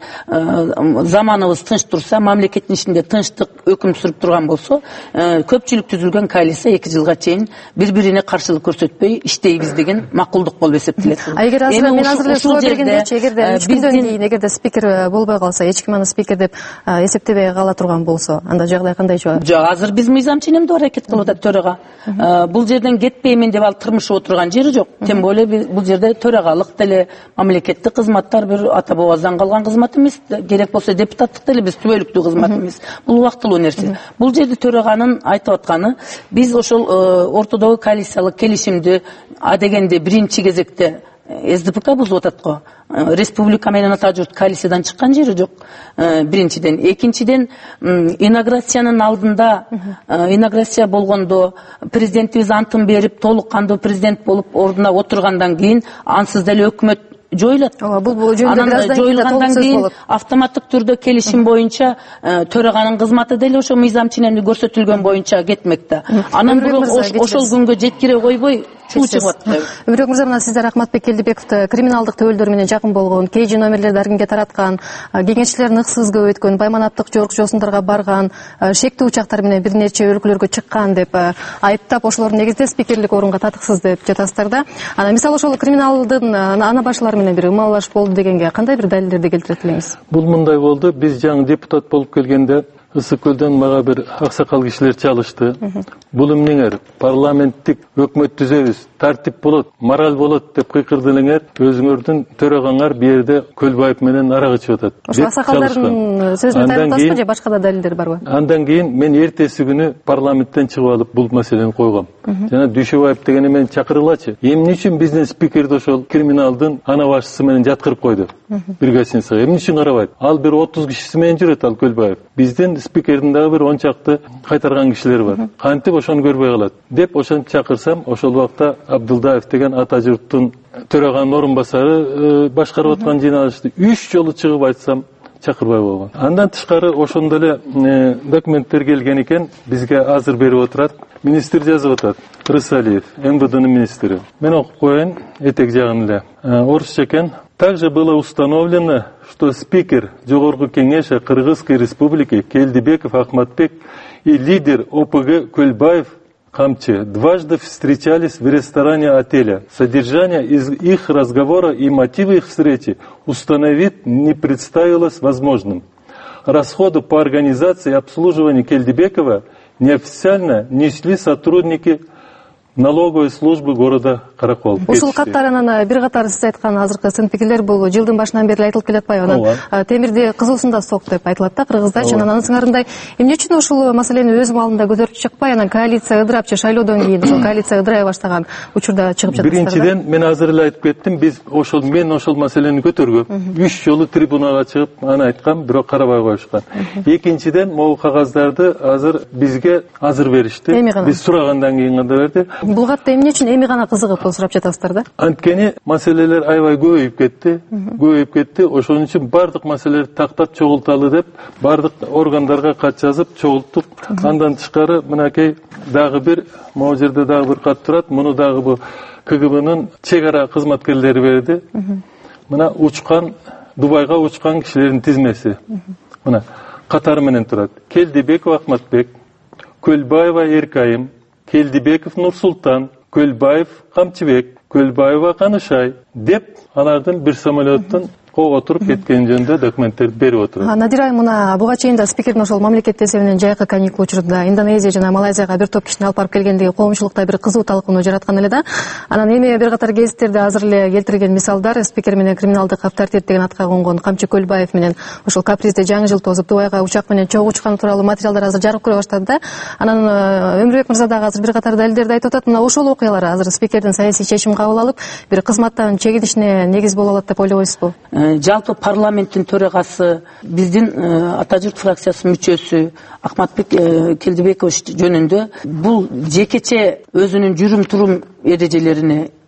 заманыбыз тынч турса, мамлекеттин ичинде тынчтык өкүм сүрүп турган болсо, көпчүлүк түзүлгөн коалиция эки жылга чейин бири-бирине каршылык көрсөтпөй иштейбиз деген макулдук болуп эсептелет. Эгер азыр мен азыр эле суроо бергендечи, эгерде үч күндөн кийин эгерде спикер болбой калса, эч ким аны спикер деп эсептебей кала турган болсо, анда жагдай кандай болот? Жок, азыр биз мыйзам ченемдүү аракет кылып атат төрага. Бул жерден кетпеймин деп ал тырмышып отурган жери жок. Тем более бул жерде төрагалык деле мамлекеттик кызматтар бир ата бабаздан калган кызмат эмес, керек болсо депутаттык деле биз түбөлүктүү кызмат эмес. Бул убактылуу нерсе. Бул жерде төраганын айтып атканы, биз ошол ортодогу коалициялык келишимди а дегенде биринчи кезекте СДПК бузуп атат го. Республика менен ата журт коалициядан чыккан жери жок. Биринчиден, экинчиден инаугурациянын алдында, инаугурация болгондо президентибиз антын берип, толук кандуу президент болуп ордуна отургандан кийин ансыз деле өкмөт жоюлат. Бул жөнүндө жоюлгандан кийин автоматтык түрдө келишим боюнча төраганын кызматы деле ошо мыйзам ченемди көрсөтүлгөн боюнча кетмек да. Анан бирок ошол күнгө жеткире койбой чуу чыгып атты. Өмүрбек мырза, мына сиздер Акматбек Келдибековду криминалдык төбөлдөр менен жакын болгон, кей номерлерди аргимге тараткан, кеңешчилерин ыксыз көбөйткөн, байманаттык жорук жосундарга барган, шектүү учактар менен бир нече өлкөлөргө чыккан деп айыптап, ошолордун негизинде спикерлик орунга татыксыз деп жатасыздар да. Анан мисалы ошол криминалдын ана башылары менен бир ымалашып болду дегенге кандай бир далилдерди келтирет элеңиз? Бул мындай болду. Биз жаңы депутат болуп келгенде Ысык көлдөн мага бир аксакал кишилер чалышты. Бул эмнеңер? Парламенттик өкмөт түзөбүз, тартип болот, мораль болот деп кыйкырды элеңер. Өзүңөрдүн төрөгаңар бу жерде Көлбаев менен арак ичип атат. Ошо аксакалдардын сөзүнө тайып атасызбы же башка да далилдер барбы? Андан кийин мен эртеси күнү парламенттен чыгып алып бул маселени койгом. Жана Дүйшөбаев деген мен чакырылачы. Эмне үчүн биздин спикерди ошол криминалдын ана башчысы менен жаткырып койду? Бир гостиницага. Эмне үчүн карабайт? Ал бир отуз кишиси менен жүрөт ал Көлбаев. Биздин спикердин дагы бир он чакты кайтарган кишилер бар. Кантип ошону көрбөй калат? Деп ошентип чакырсам, ошол убакта Абдылдаев деген ата журттун төраганын орун басары башкарып аткан жыйналышты үч жолу чыгып айтсам чакырбай болгон. Андан тышкары ошондо эле документтер келген экен, бизге азыр берип отурат. Министр жазып атат. Рысалиев, МВДнын министри. Мен окуп коеюн, этек жагын эле. Орусча экен. Также было установлено, что спикер Жогорку кеңеша Кыргызской республики Келдибеков Ахматбек и лидер ОПГ Көлбаев Камчы дважды встречались в ресторане отеля. Содержание из их разговора и мотивы их встречи установить не представилось возможным. Расходы по организации и обслуживанию Келдибекова неофициально несли сотрудники налоговой службы города Каракол. Ушул каттарынан бир катар сиз айткан азыркы сын пикирлер бул жылдын башынан бери айтылып келатпайбы? Анан темирди кызылсында сок деп айтылат да кыргыздачы. Анан сыңарындай эмне үчүн ушул маселени өз алдында көтөрүп чыкпай, анан коалиция ыдырапчы шайлоодон кийин ошол коалиция ыдырай баштаган учурда чыгып жатат. Биринчиден мен азыр эле айтып кеттим, биз ошол мен ошол маселени көтөргөм. үч жолу трибунага чыгып аны айткам, бирок карабай коюшкан. Экинчиден могу кагаздарды азыр бизге азыр беришти. Биз сурагандан кийин гана берди. Бул катта эмне үчүн эми гана кызыгып сурап жатасыздар да? Анткени маселелер аябай көбөйүп кетти, көбөйүп кетти. Ошон үчүн бардык маселелерди тактап чогулталы деп, бардык органдарга кат жазып чогулттук. Андан тышкары мынакей дагы бир, могу жерде дагы бир кат турат. Муну дагы бу КГБнын чек ара кызматкерлери берди. Мына учкан, Дубайга учкан кишилердин тизмеси. Мына катары менен турат. Келдибеков Ахматбек, Көлбаева Эркайым, Келдибеков Нурсултан, Көлбаев Камчыбек, Көлбаева Канышай деп алардын бир самолеттин кого туруп кеткен жөнүндө документтерди берип отурат. Надира мына буга чейин да спикердин ошол мамлекет эсебинен жайкы каникул учурунда Индонезия жана Малайзияга бир топ кишини алып барып келгендиги коомчулукта бир кызуу талкууну жараткан эле да. Анан эми бир катар гезиттерде азыр эле келтирген мисалдар спикер менен криминалдык авторитет деген атка конгон Камчы Көлбаев менен ошол капризде жаңы жыл тосуп Дубайга учак менен чогуу учкан тууралуу материалдар азыр жарык көрө баштады да. Анан Өмүрбек мырза дагы азыр бир катар далилдерди айтып атат. Мына ошол окуялар азыр спикердин саясий чечим кабыл алып бир кызматтан чегинишине негиз боло алат деп ойлобойсузбу? Жалпы парламенттин төрагасы, биздин ата журт фракциясынын мүчөсү Акматбек Келдибекович жөнүндө бул жекече өзүнүн жүрүм турум эрежелерине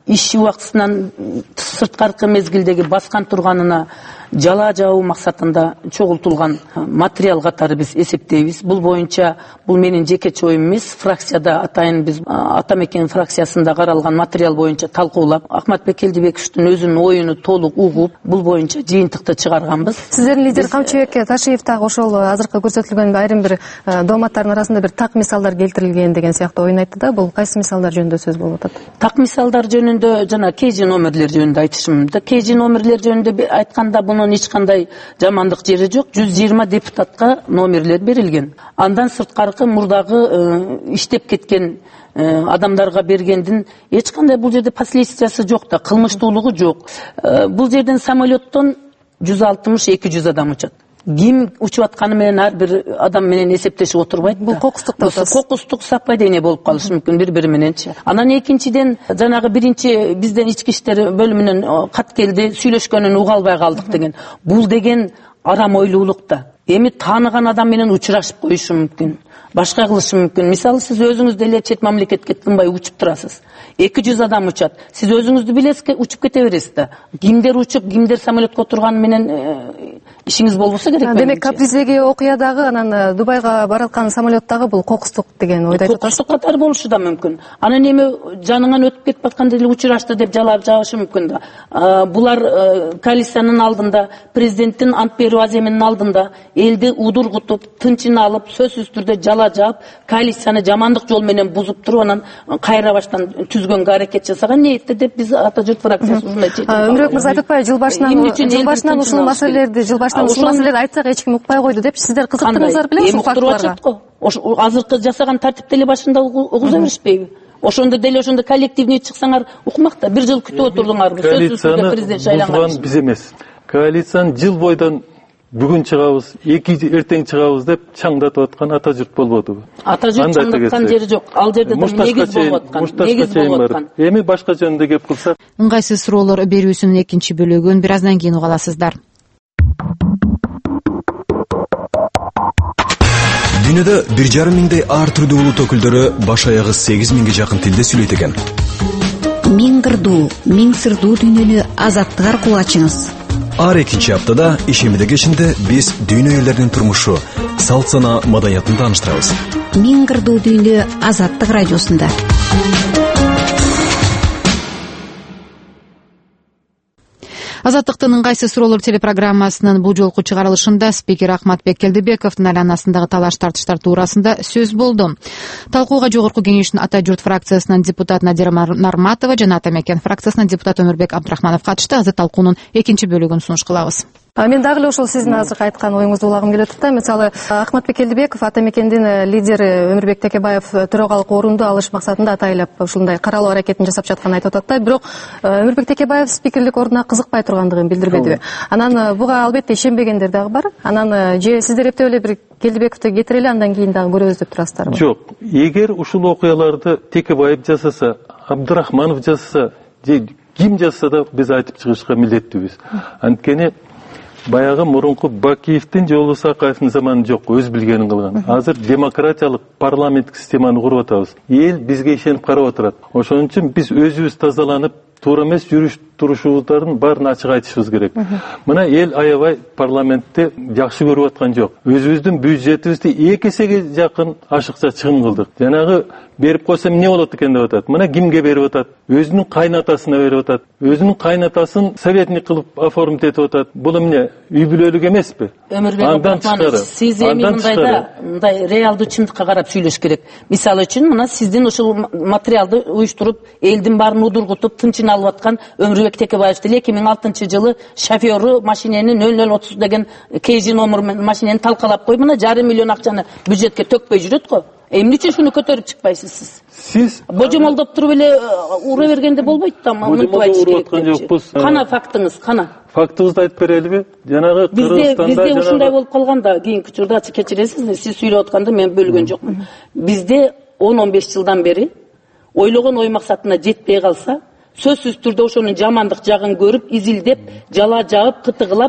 иш убактысынан сырткаркы мезгилдеги баскан турганына жала жабуу максатында чогултулган материал катары биз эсептейбиз. Бул боюнча бул менин жекече оюм эмес, фракцияда атайын биз ата мекен фракциясында каралган материал боюнча талкуулап, Акматбек Келдибековичтин өзүнүн оюну толук угуп, бул боюнча жыйынтыкты чыгарганбыз. Сиздердин лидер Камчыбек Ташиев дагы ошол азыркы көрсөтүлгөн айрым бир дооматтардын арасында бир так мисалдар келтирилген деген сыяктуу оюн айтты да. Бул кайсы мисалдар жөнүндө сөз болуп атат? Так мисалдар жөнүндө жана кейжи номерлер жөнүндө айтышым. Кейжи номерлер жөнүндө айтканда бунун эч кандай жамандык жери жок. жүз жыйырма депутатка номерлер берилген. Андан сырткаркы мурдагы иштеп кеткен адамдарга бергендин эч кандай бул жерде последствиясы жок да, кылмыштуулугу жок. Бул жерден самолеттон жүз алтымыш эки жүз адам учат. Ким учуп атканы менен ар бир адам менен эсептешип отурбайт. Бул кокустук да. Кокустук совпадение болуп калышы мүмкүн бири бири мененчи. Анан экинчиден жанагы биринчи бизден ички иштер бөлүмүнөн кат келди, сүйлөшкөнүн уга албай калдык деген. Бул деген арам ойлуулук да. Эми тааныган адам менен учурашып коюшу мүмкүн. Башка кылышы мүмкүн. Мисалы сиз өзүңүз деле чет мамлекетке тынбай учуп турасыз. эки жүз адам учат. Сиз өзүңүздү билесиз, учуп кете бересиз да. Кимдер учуп, кимдер самолетко отурганы менен ишиңиз болбосо керек. Демек, Каприздеги окуядагы, анан Дубайга бараткан самолеттагы бул кокустук деген ойду айтып атасыз. Кокустук катары болушу да мүмкүн. Анан эми жаныңан өтүп кетип атканда деле учурашты деп жалап жабышы мүмкүн да. Булар коалициянын алдында, президенттин ант берүү аземинин алдында элди удургутуп, тынчын алып, сөзсүз түрдө жала жаап, коалицияны жамандык жол менен бузуп туруп, анан кайра баштан түзгөнгө аракет жасаган ниетте деп биз ата журт фракциясы ушундай чечим. Өмүрбек мырза айтып атпайбы, жыл башынан жыл башынан ушул маселелерди, жыл башынан ушул маселелерди айтсак эч ким укпай койду деп сиздер кызыктыңыздар беле ушул фактларга? Азыркы жасаган тартипти эле башында угуза беришпейби? Ошондо деле ошондо коллективный чыксаңар укмак да. Бир жыл күтүп отурдуңарбы? Сөзсүз түрдө президент шайланган биз эмес. Коалицияны жыл бойдон бүгүн чыгабыз, эки эртең чыгабыз деп чаңдатып аткан ата журт болбодубу? Ата журт чаңдаткан жери жок. Ал жерде негиз болуп аткан. Негиз болуп аткан. Эми башка жөнүндө кеп кылсак, ыңгайсыз суроолор берүүсүнүн экинчи бөлүгүн бир аздан кийин уга аласыздар. Дүйнөдө бир жарым миңдей ар түрдүү улут өкүлдөрү баш аягы сегиз миңге жакын тилде сүйлөйт экен. Миң кырдуу, миң сырдуу дүйнөнү азаттык аркылуу ачыңыз. Ар экинчи аптада ишемиде кешинде биз дүйнө элдеринин турмушу, салт сана, маданиятын тааныштырабыз. Миң кырдуу дүйнө азаттык радиосунда. Азаттыктын ыңгайсыз суроолор телепрограммасынын бул жолку чыгарылышында спикер Акматбек Келдибековдун айланасындагы талаш тартыштар туурасында сөз болду. Талкууга Жогорку кеңештин ата журт фракциясынын депутат Надира Нарматова жана ата мекен фракциясынын депутаты Өмүрбек Абдрахманов катышты. Азыр талкуунун экинчи бөлүгүн сунуш кылабыз. Мен дагы эле ошол сиздин азыркы айткан оюңузду улагым келип атат да. Мисалы, Акматбек Келдибеков ата мекендин лидери Өмүрбек Текебаев төрагалык орунду алыш максатында атайлап ушундай каралоо аракетин жасап жатканын айтып атат да. Бирок Өмүрбек Текебаев спикерлик ордуна кызыкпай тургандыгын билдирбедиби? Анан буга албетте ишенбегендер дагы бар. Анан же сиздер эптеп эле бир Келдибековду кетире эле, андан кийин дагы көрөбүз деп турасыздарбы? Жок. Эгер ушул окуяларды Текебаев жасаса, Абдрахманов жасаса, же ким жасаса да биз айтып чыгышка милдеттүүбүз. Анткени баягы мурунку Бакиевдин же Улуу Сакаевдин заманы жок, өз билгенин кылган. Азыр демократиялык парламенттик системаны куруп атабыз. Эл бизге ишенип карап отурат. Ошон үчүн биз өзүбүз тазаланып, туура эмес жүрүш турушубуздардын баарын ачык айтышыбыз керек. Мына эл аябай парламентте жакшы көрүп аткан жок. Өзүбүздүн бюджетибизди эки эсеге жакын ашыкча чыгым кылдык. Жанагы берип койсом эмне болот экен деп атат. Мына кимге берип атат? Өзүнүн кайнатасына берип атат. Өзүнүн кайнатасын советник кылып оформить этип атат. Бул эмне? Үй бүлөлүк эмеспи? Андан чыгары. Сиз эми мындайда мындай реалдуу чындыкка карап сүйлөш керек. Мисалы үчүн мына сиздин ушул материалды уюштуруп, элдин баарын удургутуп, тынчын алып аткан Өмүрбек Текебаев деле эки миң алтынчы жылы шофёру машинени нөл нөл отуз деген кейжи номер машинени талкалап коюп, мына жарым миллион акчаны бюджетке төкпөй жүрөт го. Эмне үчүн шуну көтөрүп чыкпайсыз сиз? Сиз божомолдоп туруп эле ура бергенде болбойт да, мынтип айтыш керек. Кана фактыңыз, кана? Фактыбызды айтып берелиби? Жанагы Кыргызстанда бизде ушундай болуп калган да, кийинки учурда кечиресиз, сиз сүйлөп атканда мен бөлгөн жокмун. Бизде он он беш жылдан бери ойлогон ой максатына жетпей калса, сөзсүз түрдө ошонун жамандык жагын көрүп, изилдеп, жала жаап, кытыгылап,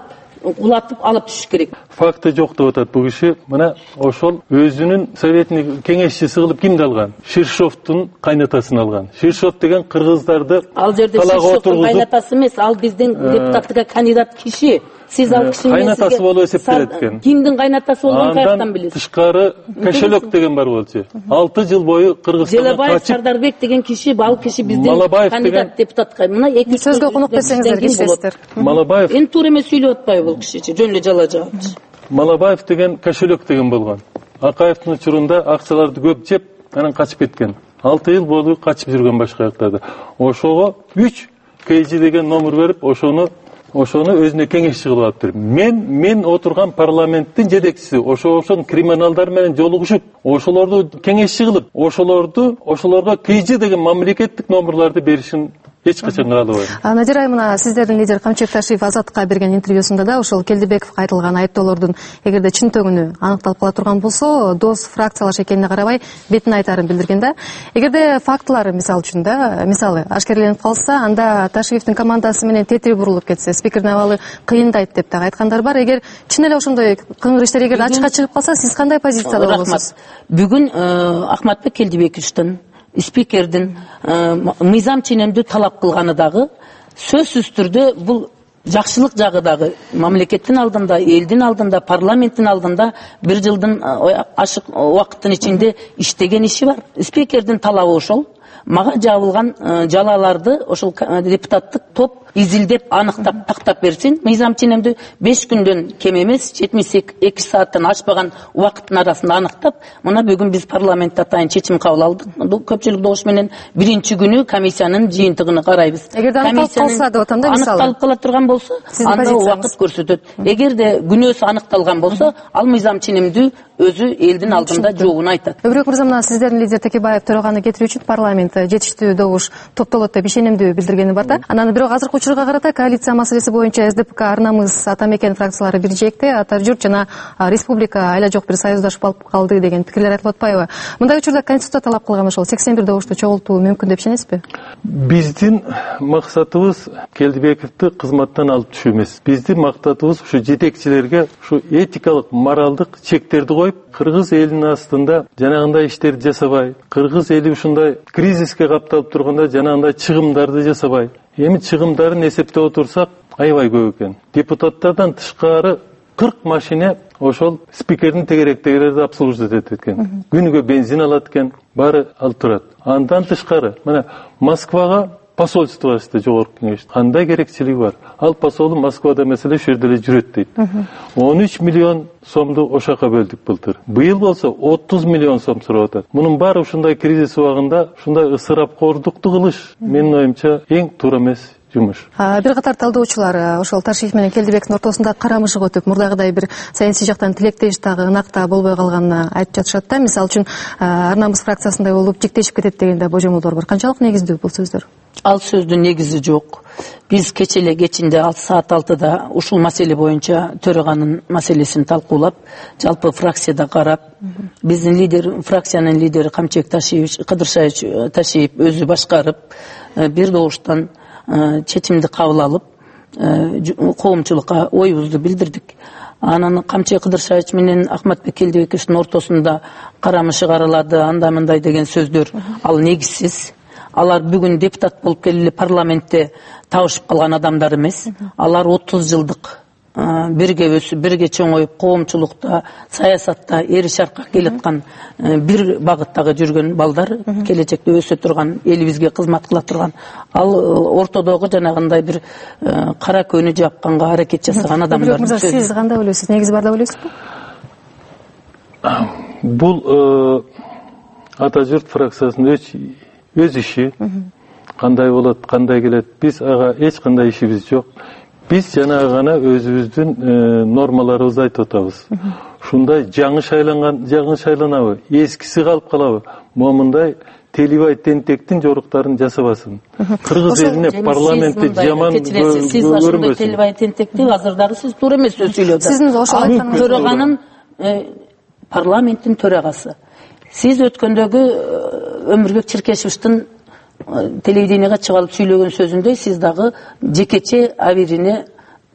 кулатып алып түшүш керек. Факты жок деп атат бул киши. Мына ошол өзүнүн советник кеңешчиси кылып кимди алган? Ширшовдун кайнатасын алган. Ширшов деген кыргыздарды ал жерде Ширшовдун кайнатасы эмес, ал биздин депутаттыкка кандидат киши. Сиз ал кишини кайнатасы болуп эсептелет экен. Кимдин кайнатасы болгонун каяктан билесиз? Тышкары кошелек деген бар болчу. алты жыл бою Кыргызстанга Желебаев Сардарбек деген киши, ал киши биздин кандидат депутатка. Мына эки сөзгө конок берсеңиздер кечесиздер. Малабаев Эми туура эмес сүйлөп атпайбы бул кишичи? Жөн эле жала жаапчы. Малабаев деген кошелек деген болгон. Акаевдин учурунда акчаларды көп жеп, анан качып кеткен. алты жыл бою качып жүргөн башка жактарда. Ошого үч кейжи деген номер берип, ошону ошону өзүнө кеңешчи кылып алыптыр. Мен мен отурган парламенттин жетекчиси, ошо ошон криминалдар менен жолугушуп, ошолорду кеңешчи кылып, ошолорду ошолорго кейжи деген мамлекеттик номерларды беришин эч качан каалабайм. Надир Аймына, сиздердин лидер Камчыбек Ташиев Азаттыкка берген интервьюсунда да ошол Келдибековго айтылган айыптоолордун эгерде чын төгүнү аныкталып кала турган болсо, дос фракциялаш экенине карабай бетин айтарын билдирген да. Эгерде фактылар мисалы үчүн да, мисалы ашкерленип калса, анда Ташиевдин командасы менен тетири бурулуп кетсе, спикердин абалы кыйындайт деп да айткандар бар. Эгер чын эле ошондой кыңгыр иштер эгерде ачыкка чыгып калса, сиз кандай позицияда болосуз? Бүгүн Ахматбек Келдибековичтин спикердин мыйзам ченемдүү талап кылганы дагы сөзсүз түрдө бул жакшылык жагы дагы мамлекеттин алдында, элдин алдында, парламенттин алдында бир жылдын ашык убакыттын ичинде иштеген иши бар. Спикердин талабы ошол. Мага жабылган жалаларды ошол депутаттык топ изилдеп, аныктап, тактап берсин. Мыйзам ченемдүү беш күндөн кем эмес, жетимиш эки сааттан ашпаган убакыттын арасында аныктап, мына бүгүн биз парламентте атайын чечим кабыл алдык. Көпчүлүк добуш менен биринчи күнү комиссиянын жыйынтыгын карайбыз. Эгерде аныкталып калса деп атам да, мисалы. Аныкталып кала турган болсо, анда убакыт көрсөтөт. Эгерде күнөөсү аныкталган болсо, ал мыйзам ченемдүү өзү элдин алдында жообун айтат. Өбүрөк мырза, мына сиздердин лидер Текебаев төраганы кетирүү үчүн парламент жетиштүү добуш топтолот деп ишенимдүү билдиргени бар да. Анан бирок азыркы учурга карата коалиция маселеси боюнча СДПК, Арнамыз, Атамекен фракциялары бир жээкте, Ата Журт жана Республика айла жок бир союздашып алып калды деген пикирлер айтылып атпайбы? Мындай учурда Конституция талап кылган ошол сексен бир добушту чогултуу мүмкүн деп ишенесизби? Биздин максатыбыз Келдибековду кызматтан алып түшүү эмес. Биздин максатыбыз ушу жетекчилерге ушу этикалык, моралдык чектерди коюп, кыргыз элинин астында жанагындай иштерди жасабай, кыргыз эли ушундай кризиске капталып турганда жанагындай чыгымдарды жасабай. Эми чыгымдарын эсептеп отурсак, аябай көп экен. Депутаттардан тышкары кырк машина ошол спикердин тегеректегилерди обслуживать этет экен. Күнүгө бензин алат экен, баары ал турат. Андан тышкары, мына Москвага посольство ачты жогорку кеңеш. Кандай керекчилиги бар? Ал посол Москвада маселе ошол жерде эле жүрөт дейт. он үч миллион сомду ошака бөлдүк былтыр. Быйыл болсо отуз миллион сом сурап атат. Мунун баары ушундай кризис убагында ушундай ысырапкордукту кылыш менин оюмча эң туура эмес жумуш. Бир катар талдоочулар ошол Ташиев менен Келдибековдун ортосунда карамышык өтүп, мурдагыдай бир саясий жактан тилектеш дагы ынакта болбой калганын айтып жатышат да. Мисалы үчүн Арнамыз фракциясындай болуп жиктешип кетет деген да божомолдор бар. Канчалык негиздүү бул сөздөр? Ал сөздүн негизи жок. Биз кече эле кечинде саат алтыда ушул маселе боюнча төраганын маселесин талкуулап, жалпы фракцияда карап, биздин лидер, фракциянын лидери Камчыбек Ташиевич, Кыдыршаевич Ташиев өзү башкарып, бир добуштан чечимди кабыл алып, коомчулукка оюбузду билдирдик. Анан Камчыбек Кыдыршаевич менен Ахматбек Келдибековдун ортосунда карамышык аралады, анда мындай деген сөздөр ал негизсиз. Алар бүгүн депутат болуп келип парламентте табышып калган адамдар эмес. Алар отуз жылдык бирге өсүп, бирге чоңоюп, коомчулукта, саясатта эри шаркка келаткан бир багыттагы жүргөн балдар, келечекте өсө турган, элибизге кызмат кыла турган. Ал ортодогу жанагындай бир кара көнү жапканга аракет жасаган адамдар. Сиз кандай ойлойсуз? Негизи бар деп ойлойсузбу? Бул Ата Журт фракциясынын өз иши, кандай болот, кандай келет, биз ага эч кандай ишибиз жок. Биз жанагы гана өзүбүздүн нормаларыбызды айтып атабыз. Ушундай жаңы шайланган, жаңы шайланабы, эскиси калып калабы? Момундай телибай тентектин жоруктарын жасабасын. Кыргыз элине парламентти жаман көрбөсүн. Сиз ошондой телибай тентекти азыр дагы сиз туура эмес сөз сүйлөп атасыз. Сиздин ошол айтканыңыз төраганын парламенттин төрагасы. Сиз өткөндөгү Өмүрбек Черкешевичтин телевиденияга чыгып алып сүйлөгөн сөзүндө сиз дагы жекече абирине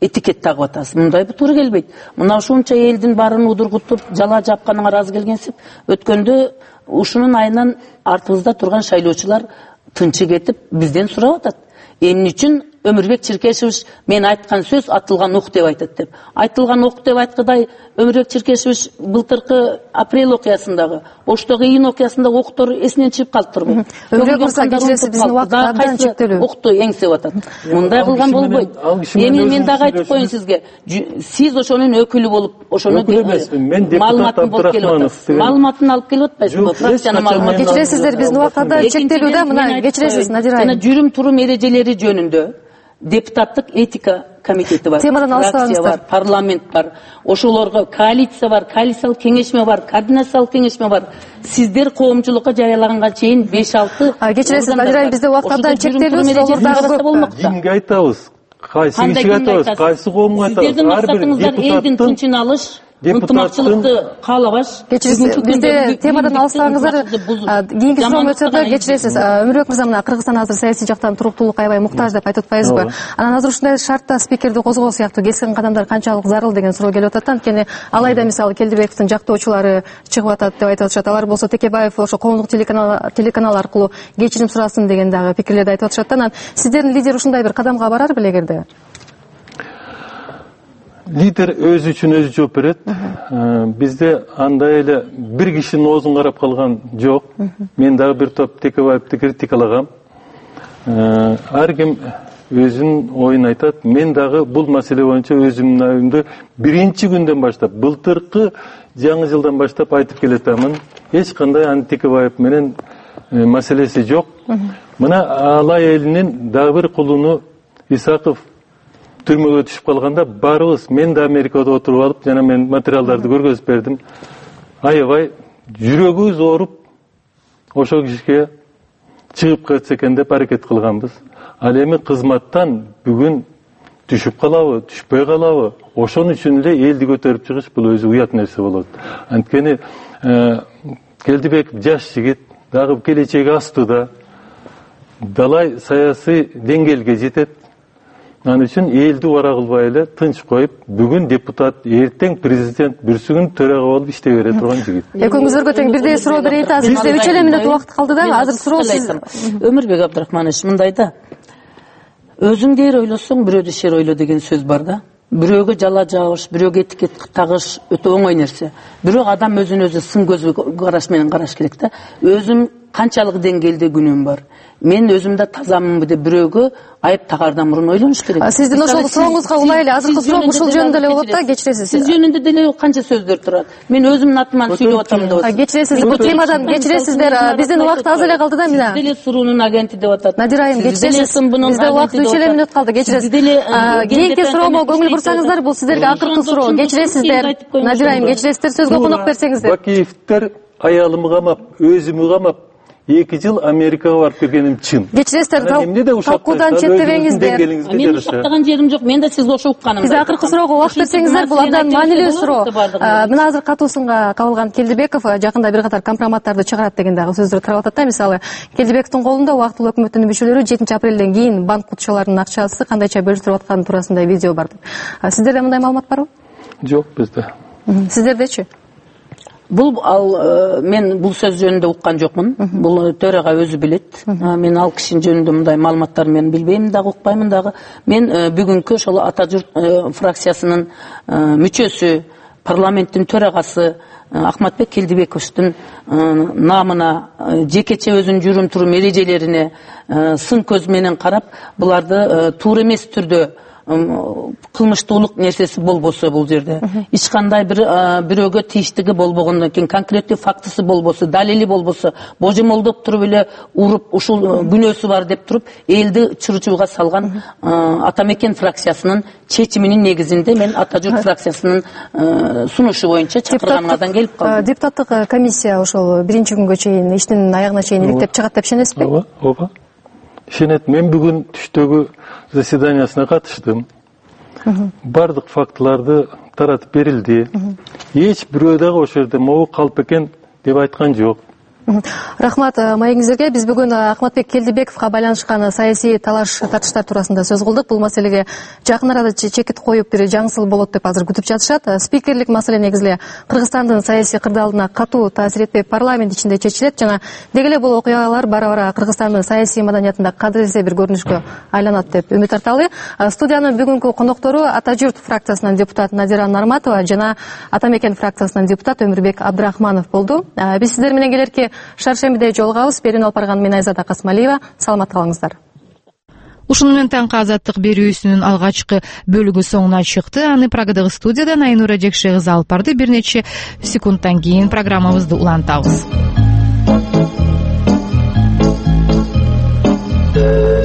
этикет тагып атасыз. Мындайбы туура келбейт. Мына ушунча элдин баарын удургутуп, жала жапканыңа ыраазы келгенсип, өткөндө ушунун айынан артыбызда турган шайлоочулар тынчы кетип, бизден сурап атат. Эмне үчүн Өмүрбек Черкешевич мен айткан сөз атылган ок деп айтат деп. Айтылган ок деп айткандай Өмүрбек Черкешевич былтыркы апрель окуясындагы, оштогу июнь окуясында октор эсинен чыгып калып турбу. Өмүрбек мырза, кечиресиз, биздин убакыт абдан чектелүү. Окту эңсеп атат. Мындай кылган болбойт. Эми мен дагы айтып коеюн сизге. Сиз ошонун өкүлү болуп, ошону маалыматын болуп келип атасыз. Маалыматын алып келип атпайсызбы? Фракциянын маалыматын. Кечиресиздер, биздин убакыт абдан чектелүү да, мына кечиресиз, Надира айым. Жана жүрүм турум эрежелери жөнүндө депутаттык этика комитети бар, фракция бар, парламент бар, ошолорго коалиция бар, коалициялык кеңешме бар, координациялык кеңешме бар. Сиздер коомчулукка жарыялаганга чейин беш алты кечиресиз, Надира айым, бизде убакыт абдан чектелүү, суроолордагы көп. Кимге айтабыз? Кайсы кишиге айтабыз? Кайсы коомго айтабыз? Сиздердин максатыңыздар элдин тынчын алыш, ынтымакчылыкты каалабаш. Кечиресиз, бизде темадан алсаңыздар, кийинки суроом өтсө да кечиресиз. Өмүрбек мырза, мына Кыргызстан азыр саясий жактан туруктуулук аябай муктаж деп айтып атпайсызбы? Анан азыр ушундай шартта спикерди козгоо сыяктуу кескин кадамдар канчалык зарыл деген суроо келип атат. Анткени алайда мисалы Келдибековдун жактоочулары чыгып атат деп айтып атышат. Алар болсо Текебаев ошо коомдук телеканал аркылуу кечирим сурасын деген дагы пикирлерди айтып атышат. Анан сиздердин лидер ушундай бир кадамга барар беле эгерде? Лидер өз үчүн өзү жооп берет. Бизде андай эле бир кишинин оозун карап калган жок. Мен дагы бир топ Текебаевди критикалагам. Ар ким өзүнүн оюн айтат. Мен дагы бул маселе боюнча өзүмдүн оюмду биринчи күндөн баштап, былтыркы жаңы жылдан баштап айтып келатамын. Эч кандай аны Текебаев менен маселеси жок. Мына Алай элинин дагы бир кулуну Исаков түрмөгө түшүп калганда барыбыз, мен да Америкада отуруп алып, жана мен материалдарды көргөзүп бердим. Аябай жүрөгүбүз ооруп, ошол кишиге чыгып кетсе экен деп аракет кылганбыз. Ал эми кызматтан бүгүн түшүп калабы, түшпөй калабы? Ошон үчүн эле элди көтөрүп чыгыш бул өзү уят нерсе болот. Анткени Келдибеков жаш жигит, дагы келечеги астыда, далай саясий деңгээлге жетет. Анын үчүн элди убара кылбай эле тынч коюп, бүгүн депутат, эртең президент, бүрсүгүн төрага болуп иштей бере турган жигит. Экөөңүзгө тең бирдей суроо берейин. Азыр бизде үч эле мүнөт убакыт калды да. Азыр суроо сиз. Өмүрбек Абдрахманович, мындай да. Өзүң дейр ойлосоң, бирөөдү шер ойло деген сөз бар да. Бирөөгө жала жабыш, бирөөгө этикет тагыш өтө оңой нерсе. Бирок адам өзүн өзү сын көз караш менен караш керек да. Өзүм канчалык деңгээлде күнөөм бар. Мен өзүмдө тазамынбы деп бирөөгө айып тагардан мурун ойлонуш керек. Сиздин ошол сурооңузга улай эле азыркы суроо ушул жөнүндө эле болот да, кечиресиз. Сиз жөнүндө деле канча сөздөр турат. Мен өзүмдүн атыман сүйлөп атам деп атат. Кечиресиз, бул темадан кечиресиздер, биздин убакыт аз эле калды да, мына. Сиз деле суруунун агенти деп атат. Надира айым, кечиресиз. Бизде убакыт үч эле мүнөт калды, кечиресиз. Кийинки суроомо көңүл бурсаңыздар, бул сиздерге акыркы суроо. Кечиресиздер. Надира айым, кечиресиздер, сөзгө конок берсеңиздер. Бакиевдер аялымы камап, өзүмү камап, эки жыл Америкага барып келгеним чын. Кечиресиздер, талкуудан четтебеңиздер. Мен ушактаган жерим жок, мен да сизге ошо укканым. Биз акыркы суроого убакыт берсеңиздер, бул абдан маанилүү суроо. Мына азыр катуу сынга кабылган Келдибеков жакында бир катар компроматтарды чыгарат деген дагы сөздөр тарап атат да. Мисалы, Келдибековдун колунда убактылуу өкмөттүн мүчөлөрү жетинчи апрелден кийин банк кутчаларынын акчасы кандайча бөлүштүрүп атканы туурасында видео бар. Сиздерде мындай маалымат барбы? Жок, бизде. Сиздердечи? Бул ал мен бул сөз жөнүндө уккан жокмун. Бул төрага өзү билет. Мен ал кишинин жөнүндө мындай маалыматтар мен билбейм дагы, укпаймын дагы. Мен бүгүнкү ошол Ата журт фракциясынын мүчөсү, парламенттин төрагасы Ахматбек Келдибековдун намына, жекече өзүнүн жүрүм турум эрежелерине сын көз менен карап, буларды туура эмес түрдө кылмыштуулук нерсеси болбосо бул жерде, эч кандай бир бирөөгө тийиштиги болбогондон кийин, конкреттүү фактысы болбосо, далили болбосо, божомолдоп туруп эле уруп, ушул күнөөсү бар деп туруп, элди чыр-чууга салган Атамекен фракциясынын чечиминин негизинде мен Ата журт фракциясынын сунушу боюнча чакырганыңардан келип калдым. Депутаттык комиссия ошол биринчи күнгө чейин, иштин аягына чейин иликтеп чыгат деп ишенесизби? Ооба, ооба. Ишенет. Мен бүгүн түштөгү заседаниясына катыштым. Бардык фактыларды таратып берилди. Эч бирөө дагы ошол жерде могу калп экен деп айткан жок. Рахмат маегиңизерге. Биз бүгүн Акматбек Келдибековго байланышкан саясий талаш тартыштар туурасында сөз кылдык. Бул маселеге жакын арада чекит коюп бир жаңысыл болот деп азыр күтүп жатышат. Спикерлик маселе негизи эле Кыргызстандын саясий кырдаалына катуу таасир этпей парламент ичинде чечилет жана деги эле бул окуялар бара-бара Кыргызстандын саясий маданиятында кадыресе бир көрүнүшкө айланат деп үмүт арталы. Студиянын бүгүнкү коноктору Ата журт фракциясынан депутат Назира Нарматова жана Ата мекен фракциясынан депутат Өмүрбек Абдрахманов болду. Биз сиздер менен келерки шаршембиде жолугабыз. Берүүнү алып барган мен Айзада Касымалиева. Саламат калыңыздар. Ушуну менен таңкы азаттык берүүсүнүн алгачкы бөлүгү соңуна чыкты. Аны Прагадагы студиядан Айнура Жекше кызы алып барды. Бир нече секундтан кийин программабызды улантабыз.